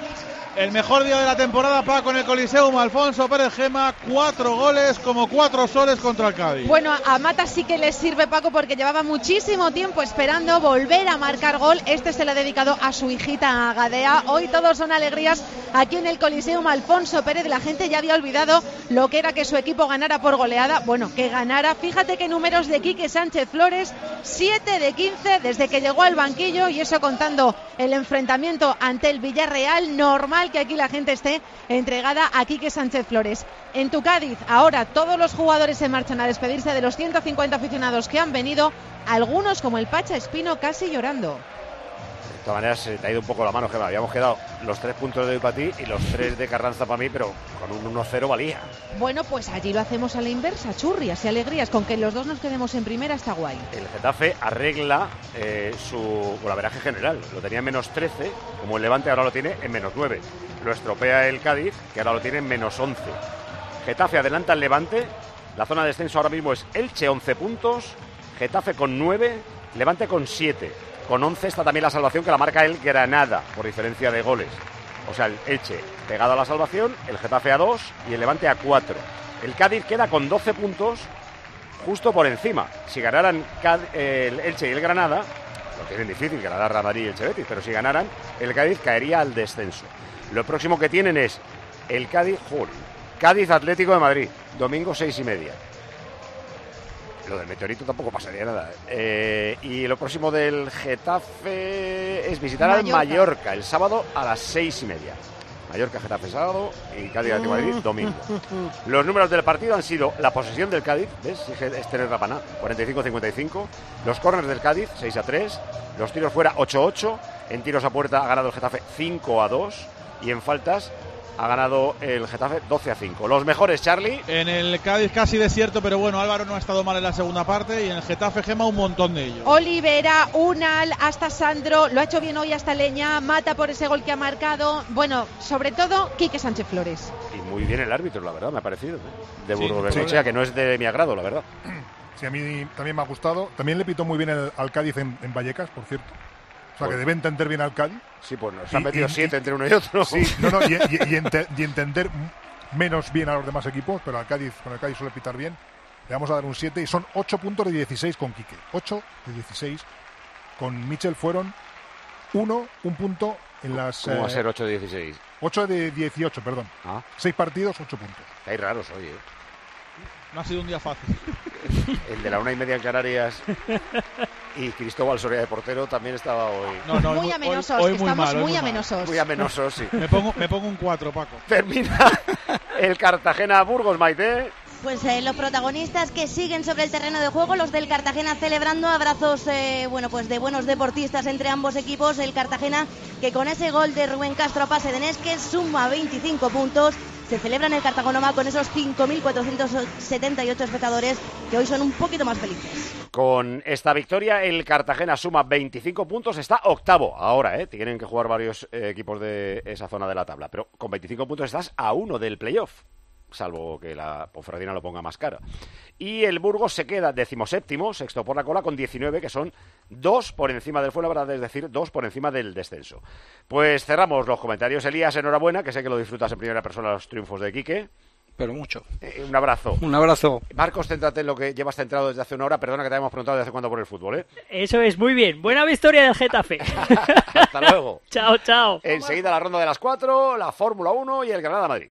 El mejor día de la temporada, Paco, en el Coliseum. Alfonso Pérez Gema, 4 goles como 4 soles contra el Cádiz. Bueno, a Mata sí que le sirve, Paco, porque llevaba muchísimo tiempo esperando volver a marcar gol. Este se lo ha dedicado a su hijita Gadea. Hoy todos son alegrías aquí en el Coliseum. Alfonso Pérez, la gente ya había olvidado lo que era que su equipo ganara por goleada. Bueno, que ganara. Fíjate qué números de Quique Sánchez Flores, 7 de 15 desde que llegó al banquillo, y eso contando el enfrentamiento ante el Villarreal. Normal que aquí la gente esté entregada a Quique Sánchez Flores. En tu Cádiz, ahora todos los jugadores se marchan a despedirse de los 150 aficionados que han venido, algunos como el Pacha Espino casi llorando. De todas maneras, se te ha ido un poco la mano, Gemma. Habíamos quedado los 3 puntos de hoy para ti y los 3 de Carranza para mí, pero con un 1-0 valía. Bueno, pues allí lo hacemos a la inversa, churrias y alegrías. Con que los dos nos quedemos en primera está guay. El Getafe arregla su golaveraje general. Lo tenía en -13, como el Levante ahora lo tiene en -9. Lo estropea el Cádiz, que ahora lo tiene en -11. Getafe adelanta al Levante. La zona de descenso ahora mismo es Elche, 11 puntos. Getafe con 9, Levante con 7. Con 11 está también la salvación, que la marca el Granada, por diferencia de goles. O sea, el Elche pegado a la salvación, el Getafe a 2 y el Levante a 4. El Cádiz queda con 12 puntos, justo por encima. Si ganaran el Elche y el Granada, lo tienen difícil, ganar Real Madrid y Elche Betis, pero si ganaran, el Cádiz caería al descenso. Lo próximo que tienen es el Cádiz Atlético de Madrid, domingo 6:30. Lo del Meteorito tampoco pasaría nada. Y lo próximo del Getafe es visitar al Mallorca el sábado a las 6:30. Mallorca, Getafe sábado y Cádiz Atlético de Madrid domingo. Los números del partido han sido la posesión del Cádiz, ¿ves? Es tener la pana, 45-55. Los córners del Cádiz, 6-3. Los tiros fuera, 8-8. En tiros a puerta ha ganado el Getafe 5-2. Y en faltas ha ganado el Getafe 12-5. Los mejores, Charlie. En el Cádiz casi desierto, pero bueno, Álvaro no ha estado mal en la segunda parte, y en el Getafe, Gema, un montón de ellos. Olivera, Unal, hasta Sandro, lo ha hecho bien hoy hasta Leña, Mata por ese gol que ha marcado. Bueno, sobre todo, Quique Sánchez Flores. Y muy bien el árbitro, la verdad, me ha parecido. De Burgobengoechea, que no es de mi agrado, la verdad. Sí, a mí también me ha gustado. También le pitó muy bien al Cádiz en Vallecas, por cierto. O sea, que debe entender bien al Cádiz. Sí, pues nos han metido 7 entre uno y otro. Sí, y entender menos bien a los demás equipos, pero con el Cádiz suele pitar bien. Le vamos a dar un 7 y son 8 puntos de 16 con Quique. 8 de 16. Con Michel fueron un punto en las... ¿Cómo va a ser 8 de 16? 8 de 18, perdón. 6 partidos, 8 puntos. Hay raros hoy, No ha sido un día fácil. El de la 1:30 en Canarias y Cristóbal Soria de portero también estaba hoy. Muy amenosos, estamos muy amenosos. Muy amenosos, sí. Me pongo un 4, Paco. Termina el Cartagena-Burgos, Maite. Pues los protagonistas que siguen sobre el terreno de juego, los del Cartagena celebrando abrazos pues de buenos deportistas entre ambos equipos. El Cartagena, que con ese gol de Rubén Castro a pase de Nesques suma 25 puntos. Se celebra en el Cartagonoma con esos 5.478 espectadores que hoy son un poquito más felices. Con esta victoria el Cartagena suma 25 puntos, está octavo ahora, tienen que jugar varios equipos de esa zona de la tabla, pero con 25 puntos estás a 1 del playoff, salvo que la Ponferradina lo ponga más cara. Y el Burgos se queda 17º, sexto por la cola, con 19, que son 2 por encima del Fuenlabrada, es decir, 2 por encima del descenso. Pues cerramos los comentarios. Elías, enhorabuena, que sé que lo disfrutas en primera persona los triunfos de Quique. Pero mucho. Un abrazo. Un abrazo. Marcos, céntrate en lo que llevas centrado desde hace una hora. Perdona que te hayamos preguntado desde hace cuándo por el fútbol, Eso es, muy bien. Buena victoria del Getafe. Hasta luego. Chao, chao. Enseguida la ronda de las 4, la Fórmula 1 y el Granada-Madrid.